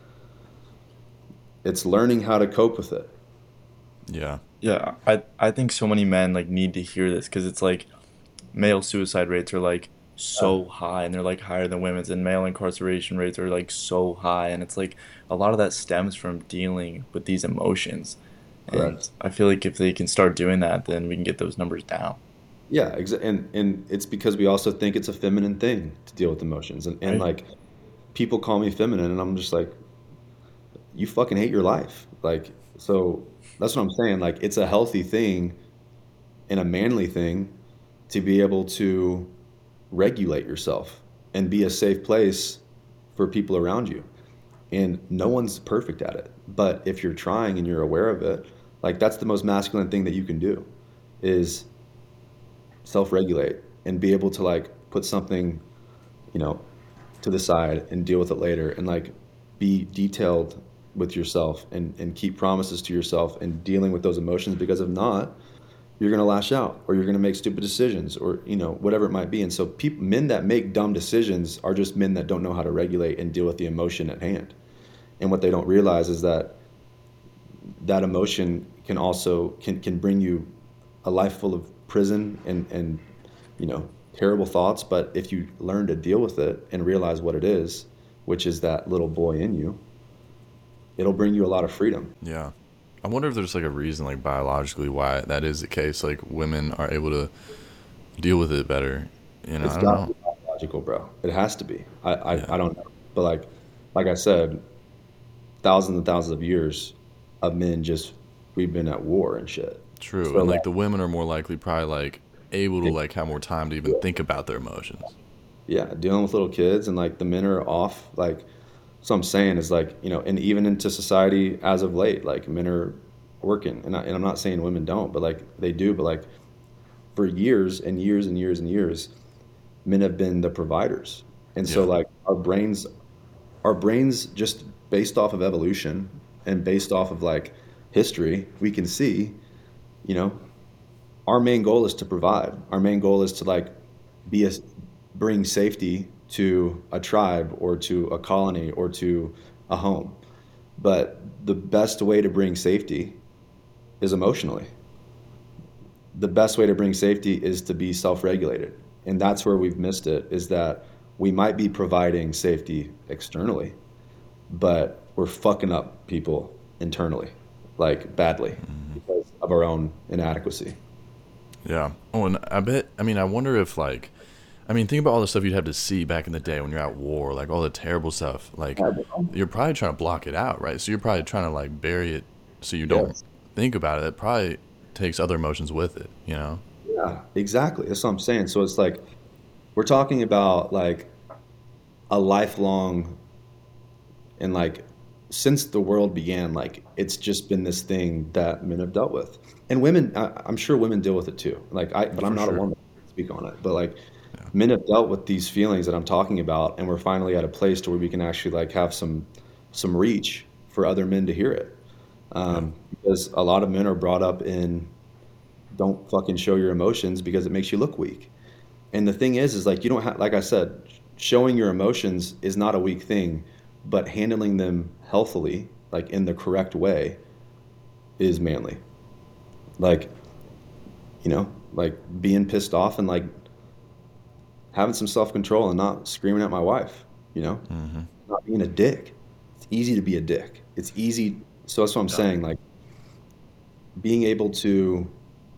it's learning how to cope with it. Yeah. Yeah, I I think so many men like need to hear this because it's like male suicide rates are like Yeah, so high, and they're like higher than women's, and male incarceration rates are like so high, and it's like a lot of that stems from dealing with these emotions. And correct. I feel like if they can start doing that, then we can get those numbers down, Yeah, exa- and and it's because we also think it's a feminine thing to deal with emotions, and and right? like people call me feminine, and I'm just like, you fucking hate your life, like so. That's what I'm saying. Like it's a healthy thing and a manly thing to be able to regulate yourself and be a safe place for people around you. And no one's perfect at it, but if you're trying and you're aware of it, like that's the most masculine thing that you can do is self-regulate and be able to like put something, you know, to the side and deal with it later and like be detailed with yourself and and keep promises to yourself and dealing with those emotions, because if not, you're going to lash out or you're going to make stupid decisions or you know whatever it might be. And so people, men that make dumb decisions are just men that don't know how to regulate and deal with the emotion at hand. And what they don't realize is that that emotion can also can can bring you a life full of prison and and you know terrible thoughts. But if you learn to deal with it and realize what it is, which is that little boy in you, it'll bring you a lot of freedom. Yeah. I wonder if there's like a reason, like biologically, why that is the case. Like women are able to deal with it better. You know, It's I don't got to know. be biological, bro. It has to be. I, I, Yeah, I don't know. But like like I said, thousands and thousands of years of men just we've been at war and shit. true. So And like like the women are more likely, probably like able to like have more time to even think about their emotions. yeah, dealing with little kids and like the men are off. Like so I'm saying is like, you know, and even into society as of late, like men are working. And, I, and I'm not saying women don't, but like they do. But like for years and years and years and years, men have been the providers. And so Yeah, like our brains our brains just based off of evolution and based off of like history, we can see, you know, our main goal is to provide. Our main goal is to like be a bring safety to a tribe or to a colony or to a home. But the best way to bring safety is emotionally. The best way to bring safety is to be self-regulated. And that's where we've missed it, is that we might be providing safety externally, but we're fucking up people internally, like badly, because of our own inadequacy. yeah. Oh, and I bet. I mean, I wonder if like, I mean, think about all the stuff you'd have to see back in the day when you're at war, like all the terrible stuff. Like, you're probably trying to block it out, right? So you're probably trying to like bury it so you don't Yes. think about it. It probably takes other emotions with it, you know? Yeah, exactly. That's what I'm saying. So it's like we're talking about like a lifelong and like since the world began, like it's just been this thing that men have dealt with, and women. I, I'm sure women deal with it too. Like I, but I'm For not a sure. woman to speak on it. But like Yeah. men have dealt with these feelings that I'm talking about, and we're finally at a place to where we can actually like have some some reach for other men to hear it. Yeah. Um, because a lot of men are brought up in don't fucking show your emotions because it makes you look weak. And the thing is, is like you don't have, like I said, showing your emotions is not a weak thing, but handling them healthily, like in the correct way, is manly. Like, you know, like being pissed off and like having some self control and not screaming at my wife, you know, Mm-hmm. not being a dick. It's easy to be a dick. It's easy. So that's what I'm Yeah. saying. Like being able to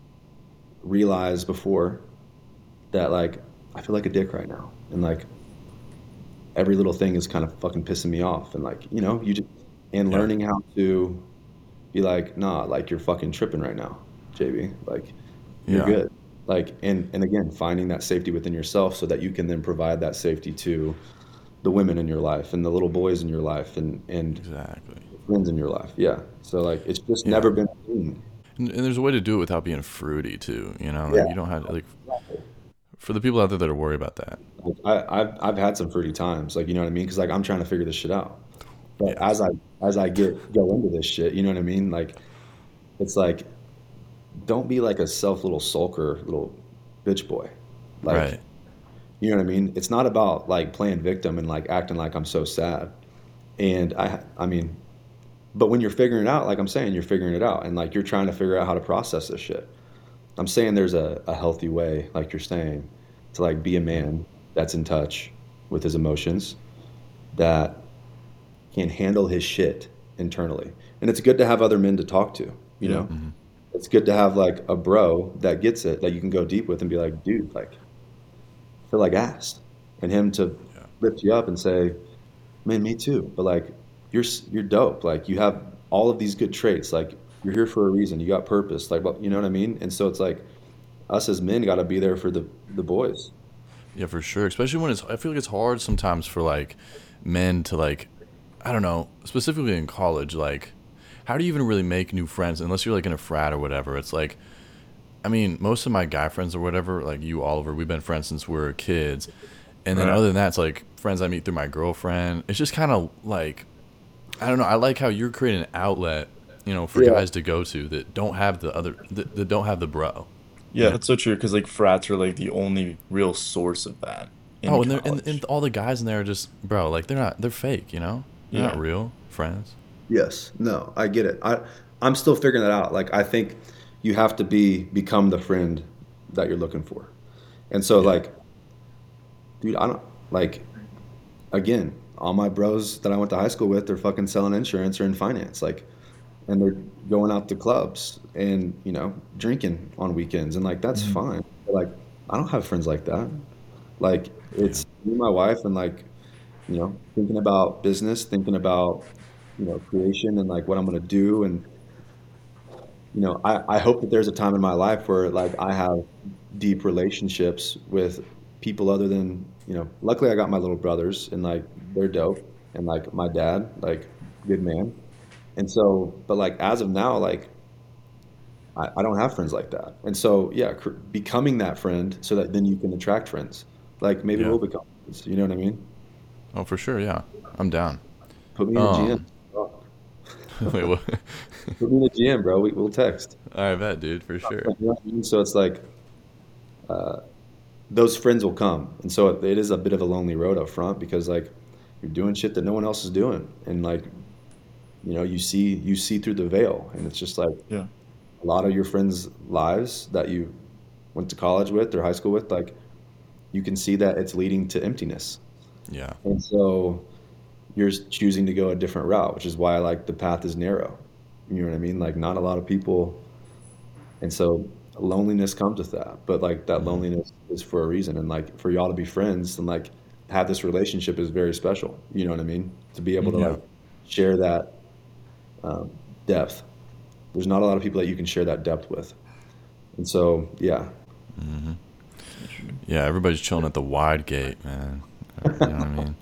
realize before that, like, I feel like a dick right now. And like, every little thing is kind of fucking pissing me off and like you know you just and Yeah. learning how to be like nah, like you're fucking tripping right now, JB, like you're Yeah. good, like and and again finding that safety within yourself so that you can then provide that safety to the women in your life and the little boys in your life and and Exactly. friends in your life. Yeah, so like it's just Yeah. never been a thing. And, and there's a way to do it without being fruity too, you know? Yeah, Like you don't have like for the people out there that are worried about that. like, I, I've I've had some fruity times, like you know what I mean, because like I'm trying to figure this shit out. But Yeah. as I as I get go into this shit, you know what I mean, like it's like don't be like a self little sulker little bitch boy. Like, Right. you know what I mean? It's not about like playing victim and like acting like I'm so sad. And I I mean, but when you're figuring it out, like I'm saying, you're figuring it out and like you're trying to figure out how to process this shit. I'm saying there's a, a healthy way, like you're saying, to like be a man that's in touch with his emotions, that can handle his shit internally. And it's good to have other men to talk to, you Yeah. know? It's good to have like a bro that gets it, that you can go deep with and be like, dude, like, I feel like ass. And him to Yeah. lift you up and say, man, me too. But like, you're s- you're dope. Like, you have all of these good traits. Like, you're here for a reason. You got purpose. Like, but you know what I mean? And so it's like us as men got to be there for the the boys. Yeah, for sure. Especially when it's, I feel like it's hard sometimes for like men to like, I don't know, specifically in college, like, how do you even really make new friends unless you're like in a frat or whatever? It's like, I mean, most of my guy friends or whatever, like you, Oliver, we've been friends since we were kids. And then Right. other than that, it's like friends I meet through my girlfriend. It's just kind of like, I don't know. I like how you're creating an outlet, you know, for Yeah. guys to go to that don't have the other, that, that don't have the bro. Yeah, that's so true. Because like frats are like the only real source of that in Oh, and, they're, and, college. and all the guys in there are just, bro, like they're not, they're fake, you know? They're not Yeah. real friends. Yes. No, I get it. I I'm still figuring that out. Like, I think you have to be become the friend that you're looking for. And so Yeah. like, dude, I don't like again, all my bros that I went to high school with, they're fucking selling insurance or in finance. Like, and they're going out to clubs and, you know, drinking on weekends, and like that's fine. But like, I don't have friends like that. Like, Yeah. it's me and my wife, and like, you know, thinking about business, thinking about, you know, creation and like what I'm gonna do. And, you know, I, I hope that there's a time in my life where like I have deep relationships with people other than, you know, luckily I got my little brothers, and like they're dope, and like my dad, like, good man. And so, but like as of now, like I, I don't have friends like that. And so, yeah, cr- becoming that friend so that then you can attract friends. Like, maybe Yeah. we'll become friends. You know what I mean? Oh, for sure. Yeah. I'm down. Put me in a G M. Um, wait, what? Put me in a G M, bro. We, we'll text. I bet, dude, for sure. You know what I mean? So it's like uh, those friends will come. And so it, it is a bit of a lonely road up front, because like you're doing shit that no one else is doing. And like, you know, you see you see through the veil, and it's just like Yeah. a lot of your friends' lives that you went to college with or high school with, like, you can see that it's leading to emptiness. Yeah. And so you're choosing to go a different route, which is why like the path is narrow. You know what I mean? Like, not a lot of people, and so loneliness comes with that. But like that loneliness is for a reason, and like for y'all to be friends and like have this relationship is very special. You know what I mean? To be able to Yeah. like share that um, depth. There's not a lot of people that you can share that depth with. And so, yeah. Yeah, everybody's chilling at the wide gate, man. You know what I mean?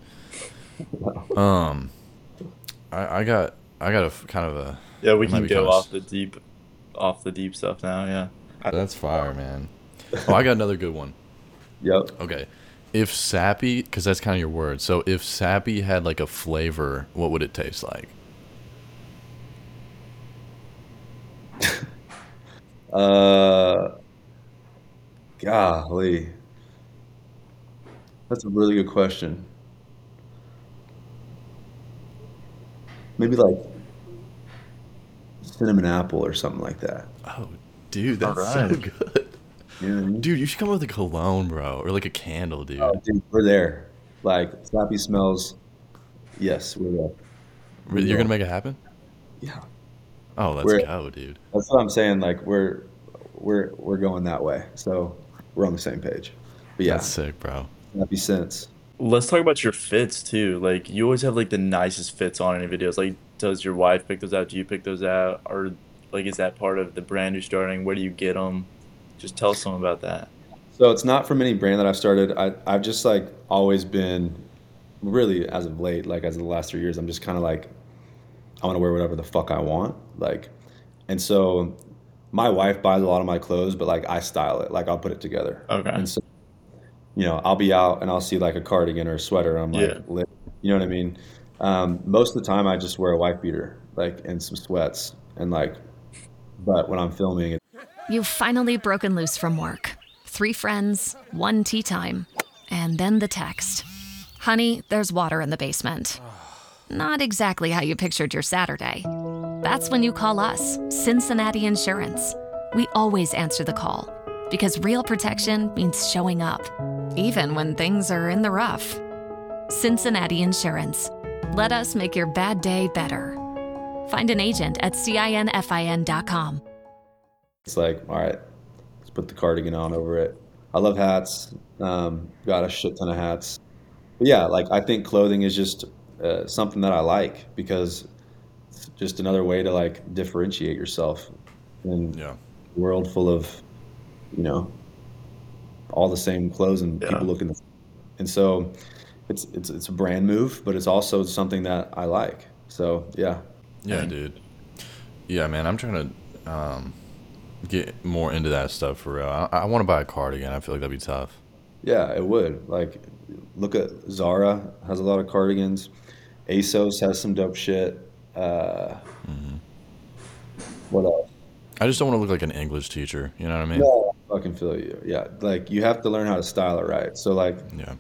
Um, I, I got, I got a f- kind of a. Yeah, we it might can be go kinda off s- the deep, off the deep stuff now. Yeah. I- That's fire, man. Oh, I got another good one. Yep. Okay, if Sappy, because that's kind of your word. So if Sappy had like a flavor, what would it taste like? Uh, golly. That's a really good question. Maybe like cinnamon apple or something like that. Oh, dude, that's so Alright. good. You know what I mean? Dude, you should come up with a cologne, bro, or like a candle, dude. Oh, dude, we're there. Like, Slappy smells. Yes, we're there. We You're will. gonna make it happen? Yeah. Oh, let's We're, go, dude. that's what I'm saying. Like, we're we're we're going that way. So we're on the same page. But yeah, That's sick, bro. Slappy sense. Let's talk about your fits too. Like you always have like the nicest fits on any videos. Like, does your wife pick those out? Do you pick those out? Or like, is that part of the brand you're starting? Where do you get them? Just tell us something about that. So it's not from any brand that I've started. I I've just like always been really, as of late, like as of the last three years, I'm just kind of like, I want to wear whatever the fuck I want. Like, and so my wife buys a lot of my clothes, but like I style it. Like, I'll put it together. Okay. And so, you know, I'll be out and I'll see like a cardigan or a sweater, and I'm like, Yeah. lit. You know what I mean? Um, most of the time I just wear a wife beater, like, and some sweats, and like, but when I'm filming it, You've finally broken loose from work. Three friends, one tea time, and then the text. Honey, there's water in the basement. Not exactly how you pictured your Saturday. That's when you call us, Cincinnati Insurance. We always answer the call because real protection means showing up. even when things are in the rough. Cincinnati Insurance. Let us make your bad day better. Find an agent at cinfin dot com. It's like, all right, let's put the cardigan on over it. I love hats. Um, got a shit ton of hats. But yeah, like I think clothing is just uh, something that I like because it's just another way to like differentiate yourself in Yeah. a world full of, you know, all the same clothes and Yeah. people looking the same. And so it's it's it's a brand move, but it's also something that I like. So yeah. Yeah, dude. Yeah, man, I'm trying to um, get more into that stuff for real. I, I want to buy a cardigan. I feel like that'd be tough. Yeah, it would. Like, look at Zara has a lot of cardigans. ASOS has some dope shit. Uh, what else? I just don't want to look like an English teacher. You know what I mean? No, I fucking feel you. Yeah, like you have to learn how to style it right. So like, Yeah.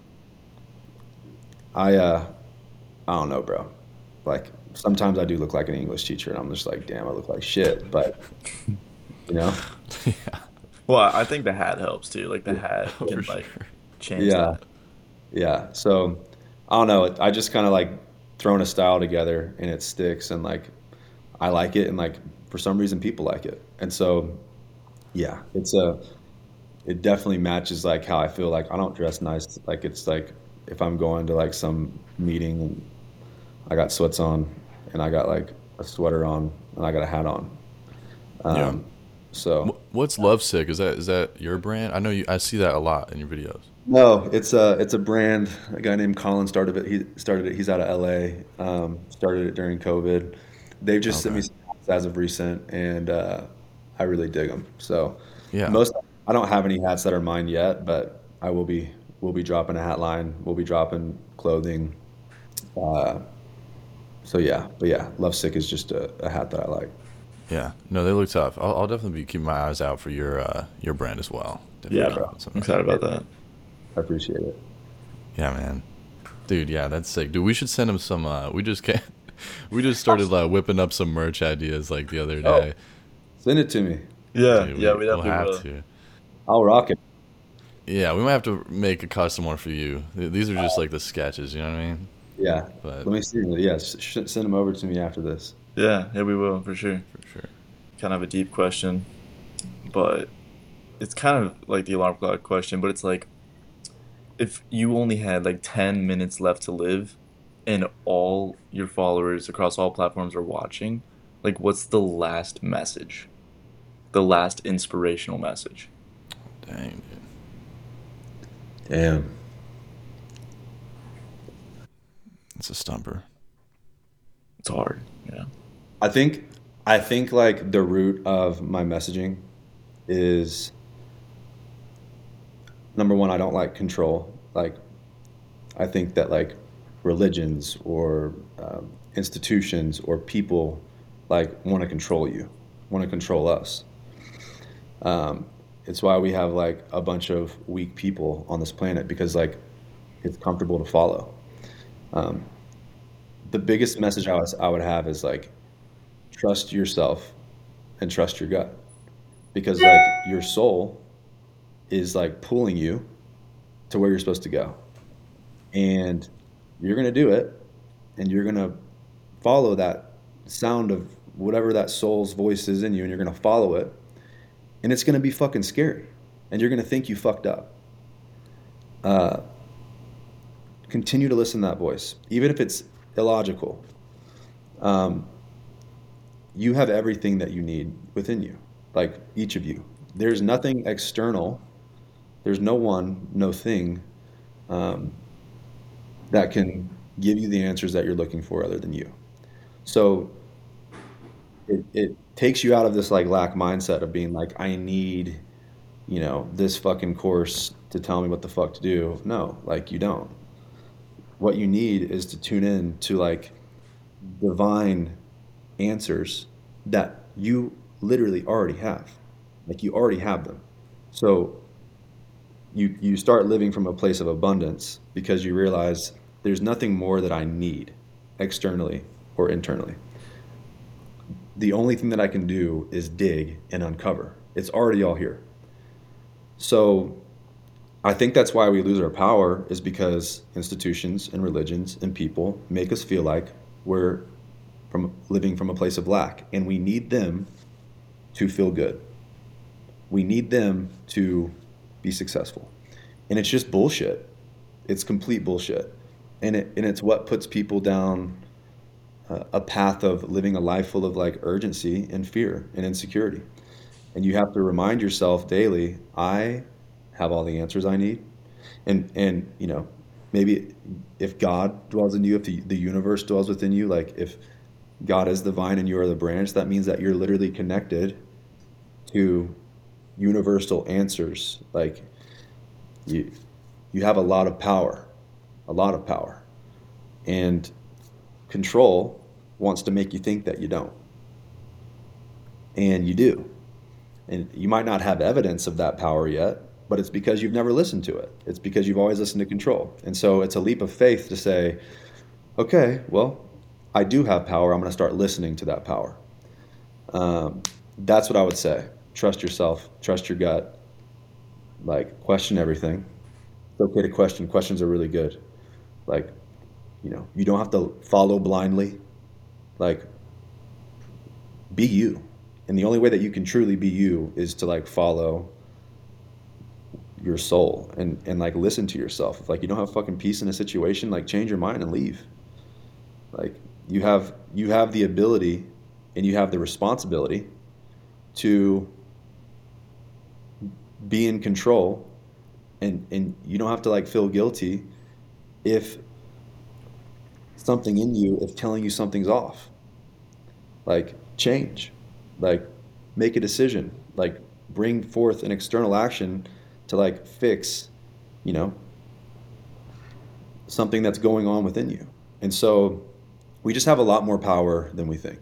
I uh, I don't know, bro. Like sometimes I do look like an English teacher, and I'm just like, damn, I look like shit. But you know, Well, I think the hat helps too. Like the hat For can like sure. change yeah, that. yeah. So I don't know. I just kind of like thrown a style together, and it sticks, and like I like it, and like for some reason people like it, and so yeah, it's a it definitely matches like how I feel. Like I don't dress nice. Like it's like if I'm going to like some meeting and I got sweats on and I got like a sweater on and I got a hat on. Um, Yeah. So Wh- What's Lovesick? Is that is that your brand? I know you. I see that a lot in your videos. no, it's a it's a brand. A guy named Colin started it. He started it. He's out of L A. Um, started it during COVID. They've just sent me Okay. some hats as of recent, and uh, I really dig them. So Yeah. most I don't have any hats that are mine yet, but I will be. We'll be dropping a hat line. We'll be dropping clothing. Uh, so yeah, but yeah, Lovesick is just a, a hat that I like. Yeah. No, they look tough. I'll, I'll definitely be keeping my eyes out for your uh, your brand as well. Definitely Yeah, dropping bro. some- I'm excited about that. I appreciate it. Yeah, man. Dude, yeah, that's sick. Dude, we should send him some. Uh, we just can't. We just started uh, whipping up some merch ideas like the other Oh, day. send it to me. Yeah, Dude, yeah, we, we we'll definitely have will. to. I'll rock it. Yeah, we might have to make a custom one for you. Th- These are just like the sketches, you know what I mean? Yeah. But Let me see. Yeah, sh- sh- send them over to me after this. Yeah, yeah, we will for sure. for sure. Kind of a deep question, but it's kind of like the alarm clock question, but it's like if you only had like ten minutes left to live and all your followers across all platforms are watching, like what's the last message? The last inspirational message? Dang, dude. Damn. It's a stumper. It's hard, yeah. I think I think like the root of my messaging is number one, I don't like control. Like I think that like religions or um, institutions or people like want to control you, want to control us. Um, it's why we have like a bunch of weak people on this planet because like it's comfortable to follow. Um, the biggest message I, was, I would have is like trust yourself and trust your gut because like your soul is like pulling you to where you're supposed to go and you're going to do it and you're going to follow that sound of whatever that soul's voice is in you and you're going to follow it and it's going to be fucking scary and you're going to think you fucked up. Uh, continue to listen to that voice even if it's illogical. Um, you have everything that you need within you, like each of you. There's nothing external. There's no one, no thing um, that can give you the answers that you're looking for other than you. So it, it takes you out of this like lack mindset of being like, I need, you know, this fucking course to tell me what the fuck to do. No, like you don't. What you need is to tune in to like divine answers that you literally already have. Like you already have them. So you you start living from a place of abundance because you realize there's nothing more that I need externally or internally. The only thing that I can do is dig and uncover. It's already all here. So I think that's why we lose our power, is because institutions and religions and people make us feel like we're from living from a place of lack, and we need them to feel good. We need them to be successful. And it's just bullshit. It's complete bullshit. And it and it's what puts people down uh, a path of living a life full of like urgency and fear and insecurity. And you have to remind yourself daily, I have all the answers I need. And and you know, maybe if God dwells in you, if the, the universe dwells within you, like if God is the vine and you are the branch, that means that you're literally connected to universal answers. Like you you have a lot of power, a lot of power. And control wants to make you think that you don't. And you do. And you might not have evidence of that power yet, but it's because you've never listened to it. It's because you've always listened to control. And so it's a leap of faith to say, okay, well, I do have power. I'm going to start listening to that power. Um, that's what I would say. Trust yourself. Trust your gut. Like, question everything. It's okay to question. Questions are really good. Like, you know, you don't have to follow blindly. Like, be you. And the only way that you can truly be you is to like follow your soul and, and like listen to yourself. If like you don't have fucking peace in a situation, like change your mind and leave. Like you have you have the ability and you have the responsibility to be in control, and, and you don't have to like feel guilty if something in you is telling you something's off. Like change. Like make a decision, like bring forth an external action to like fix, you know, something that's going on within you. And so we just have a lot more power than we think.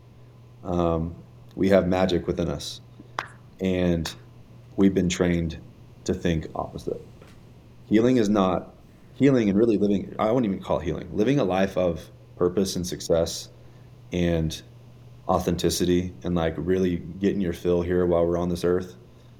Um, we have magic within us, and we've been trained to think opposite. Healing is not healing and really living. I wouldn't even call it healing. Living a life of purpose and success and authenticity and like really getting your fill here while we're on this earth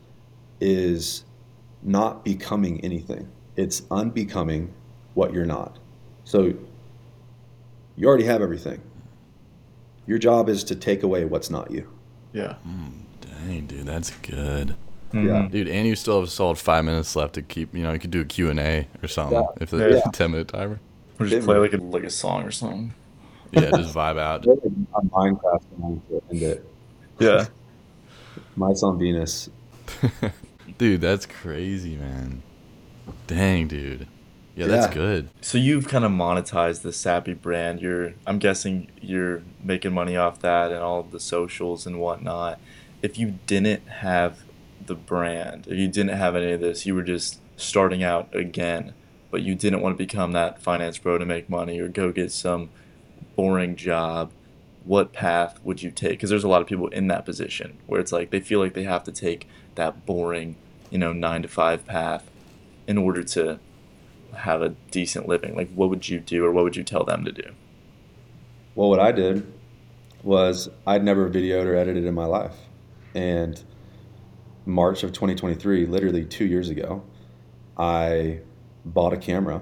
is not becoming anything. It's unbecoming what you're not. So you already have everything. Your job is to take away what's not you. Yeah. Mm, dang, dude, that's good. Mm-hmm. Yeah. Dude, and you still have a solid five minutes left to keep, you know, you could do a Q and A or something Yeah. if there's Yeah. a ten minute timer. Or just play like a like a song or something. Yeah, just vibe out. I'm Minecraft going to end it. Yeah. Mice on Venus. Dude, that's crazy, man. Dang, dude. Yeah, that's Yeah. good. So you've kind of monetized the Sappy brand. You're, I'm guessing you're making money off that and all of the socials and whatnot. If you didn't have the brand, if you didn't have any of this, you were just starting out again, but you didn't want to become that finance bro to make money or go get some boring job, what path would you take? Because there's a lot of people in that position where it's like they feel like they have to take that boring, you know, nine to five path in order to have a decent living. Like, what would you do, or what would you tell them to do? Well, what I did was I'd never videoed or edited in my life. And March of twenty twenty-three, literally two years ago, I bought a camera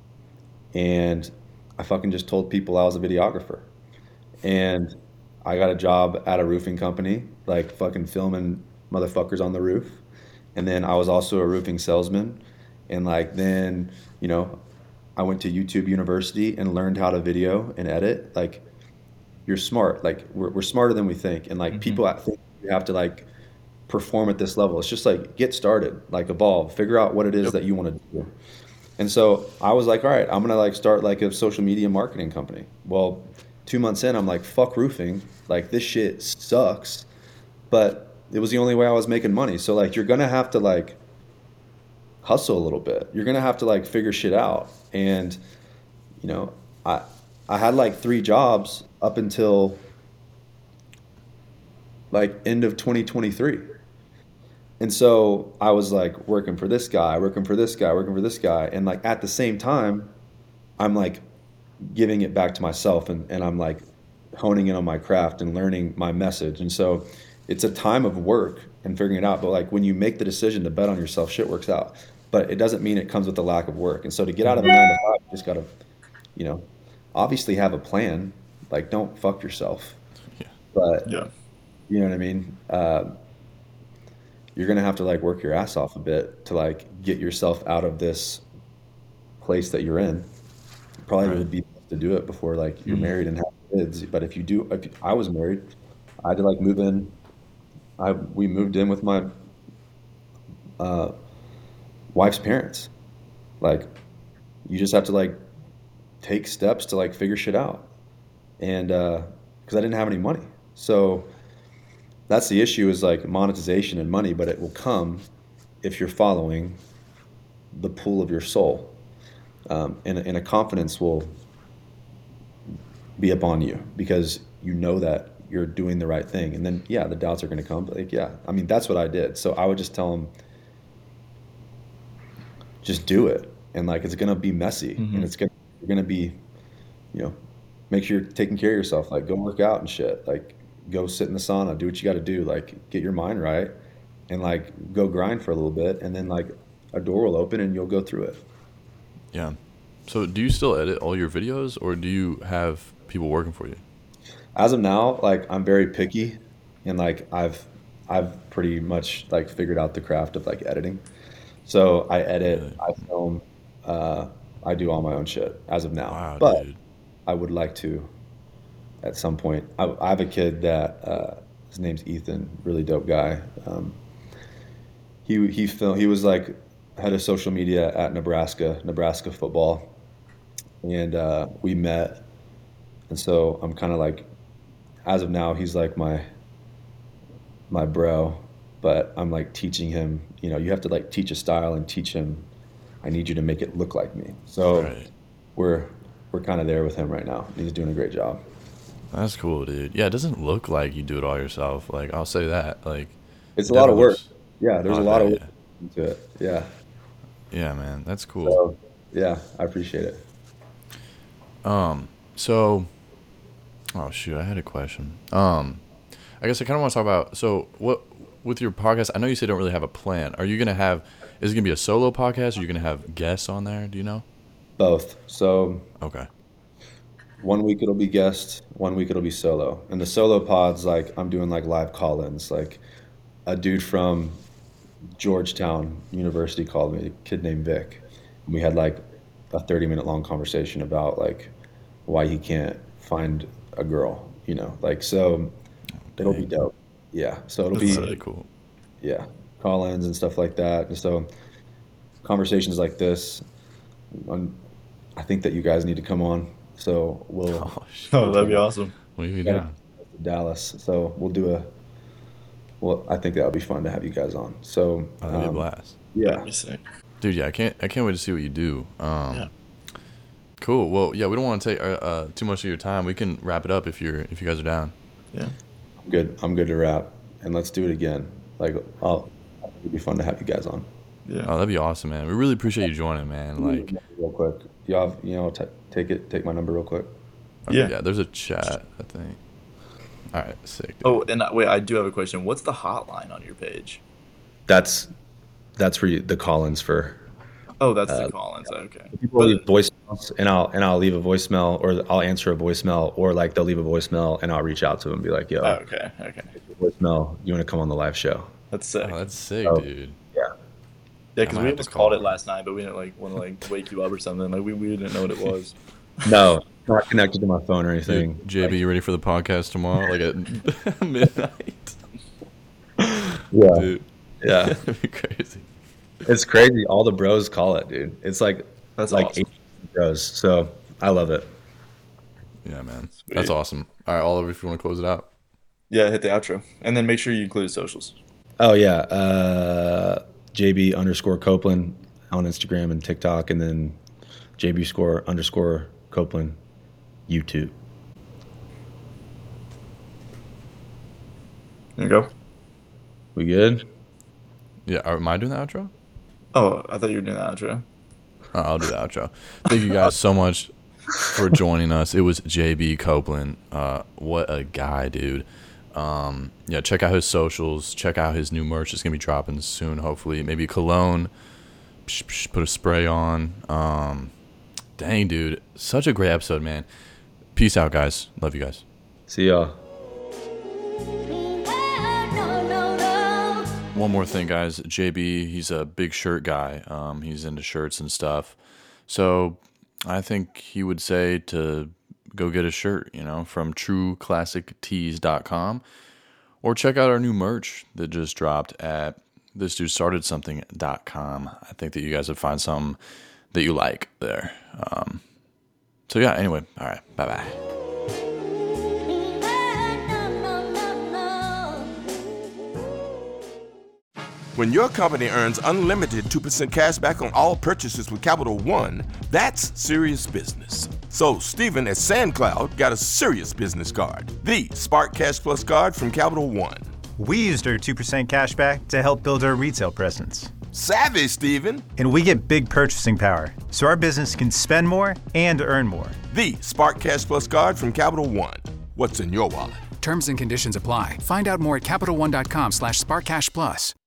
and I fucking just told people I was a videographer. And I got a job at a roofing company, like fucking filming motherfuckers on the roof. And then I was also a roofing salesman. And like then, you know, I went to YouTube University and learned how to video and edit. Like, you're smart. Like, we're, we're smarter than we think. And like mm-hmm. people think you have to like perform at this level. It's just like, get started, like evolve, figure out what it is yep. that you want to do. And so I was like, all right, I'm going to like start like a social media marketing company. Well, two months in, I'm like, fuck roofing. Like, this shit sucks. But it was the only way I was making money. So like, you're going to have to like hustle a little bit. You're going to have to like figure shit out. And, you know, I, I had like three jobs up until like end of twenty twenty-three. And so I was like working for this guy, working for this guy, working for this guy. And like at the same time, I'm like giving it back to myself, and, and I'm like honing in on my craft and learning my message. And so it's a time of work and figuring it out. But like when you make the decision to bet on yourself, shit works out. but it doesn't mean it comes with a lack of work. And so to get out of a nine to five, you just got to, you know, obviously have a plan. Like, don't fuck yourself. Yeah. But Yeah. you know what I mean? Uh, you're gonna have to like work your ass off a bit to like get yourself out of this place that you're in. Probably Right. would be best to do it before like you're Mhm. married and have kids. But if you do, if I was married, I had to like move in. I we moved in with my uh, wife's parents. Like, you just have to like take steps to like figure shit out. And uh, because I didn't have any money, so that's the issue is like monetization and money, but it will come if you're following the pull of your soul, um, and, and a confidence will be upon you because you know that you're doing the right thing. And then, yeah, the doubts are going to come, but like, yeah, I mean, that's what I did. So I would just tell them, just do it. And like, it's going to be messy Mm-hmm. and it's going to, you're going to be, you know, make sure you're taking care of yourself. Like, go work out and shit. Like, go sit in the sauna, do what you got to do. Like, get your mind right and like go grind for a little bit. And then like a door will open and you'll go through it. Yeah. So do you still edit all your videos, or do you have people working for you? As of now, like I'm very picky and like I've I've pretty much like figured out the craft of like editing. So I edit, Really? I film, uh, I do all my own shit as of now. Wow, But dude. I would like to at some point. I, I have a kid that uh, his name's Ethan, really dope guy. Um, he he film he was like head of social media at Nebraska, Nebraska football, and uh, we met. And so I'm kind of like, as of now, he's like my my bro, but I'm like teaching him. You know, you have to like teach a style and teach him. I need you to make it look like me. So Right. we're we're kind of there with him right now. He's doing a great job. That's cool, dude. Yeah, it doesn't look like you do it all yourself. Like, I'll say that. Like, It's it a lot of definitely work. looks. Yeah, there's Oh, a I lot of bet, work yeah. into it. Yeah. Yeah, man. That's cool. So yeah, I appreciate it. Um, so, oh shoot, I had a question. Um, I guess I kind of want to talk about, so what, with your podcast, I know you said you don't really have a plan. Are you going to have, is it going to be a solo podcast? Or are you going to have guests on there? Do you know? Both. So Okay. one week it'll be guest, one week it'll be solo. And the solo pods, like I'm doing like live call-ins. Like a dude from Georgetown University called me, a kid named Vic. And we had like a thirty minute long conversation about like why he can't find a girl, you know, like, so it'll be Dang. dope. Yeah. So it'll That's That's be, really cool. yeah, call-ins and stuff like that. And so conversations like this, um, I think that you guys need to come on. So we'll, Oh, shit. Oh, that'd be awesome. What have you gotta done? to Dallas. So we'll do a, well, I think that would be fun to have you guys on. So, Oh, that'd be a um, blast. yeah. That'd be sick. Dude, yeah, I can't, I can't wait to see what you do. Um, Yeah. cool. Well, yeah, we don't want to take uh, uh, too much of your time. We can wrap it up if you're, if you guys are down. Yeah. I'm good. I'm good to wrap, and let's do it again. Like, I'll, it'd be fun to have you guys on. Yeah. Oh, that'd be awesome, man. We really appreciate you joining, man. Like, Real quick, you have, you know, t- take it, take my number real quick. okay, Yeah. yeah, there's a chat, I think. All right, sick. Dude. Oh, and uh, wait, I do have a question. What's the hotline on your page? That's, that's for you, the call-ins for Oh, that's Uh, the call-ins. Okay. people leave voicemails, and I'll and I'll leave a voicemail, or I'll answer a voicemail, or like they'll leave a voicemail, and I'll reach out to them and be like, "Yo, Oh, okay. Okay. voicemail, you want to come on the live show?" That's sick. Oh, that's sick, Oh. dude. Yeah. Yeah, I because might we have to almost call called it her. last night, but we didn't like want to like wake you up or something. Like we, we didn't know what it was. No, not connected to my phone or anything. Dude, J B, you ready for the podcast tomorrow? Like at midnight? Yeah, Dude, yeah. that'd be crazy. It's crazy. All the bros call it, dude. It's like That's like awesome. eight bros. So I love it. Yeah, man. Sweet. That's awesome. All right, Oliver, if you want to close it out. Yeah, hit the outro, and then make sure you include socials. Oh yeah, uh, J B underscore Copeland on Instagram and TikTok, and then J B score underscore Copeland YouTube. There you go. We good? Yeah, are- am I doing the outro? Oh, I thought you were doing the outro. Uh, I'll do the outro. Thank you guys so much for joining us. It was J B Copeland. Uh, what a guy, dude. Um, yeah, check out his socials. Check out his new merch. It's gonna be dropping soon, hopefully. Maybe cologne, psh, psh, put a spray on. Um, dang, dude. Such a great episode, man. Peace out, guys. Love you guys. See y'all. One more thing, guys. J B, he's a big shirt guy. Um, he's into shirts and stuff. So I think he would say to go get a shirt, you know, from true classic tees dot com, or check out our new merch that just dropped at this dude started something dot com. I think that you guys would find something that you like there. Um, so yeah, anyway, all right, bye-bye. When your company earns unlimited two percent cash back on all purchases with Capital One, that's serious business. So Steven at SandCloud got a serious business card, the Spark Cash Plus card from Capital One. We used our two percent cash back to help build our retail presence. Savvy, Steven. And we get big purchasing power, so our business can spend more and earn more. The Spark Cash Plus card from Capital One. What's in your wallet? Terms and conditions apply. Find out more at CapitalOne.com slash SparkCashPlus.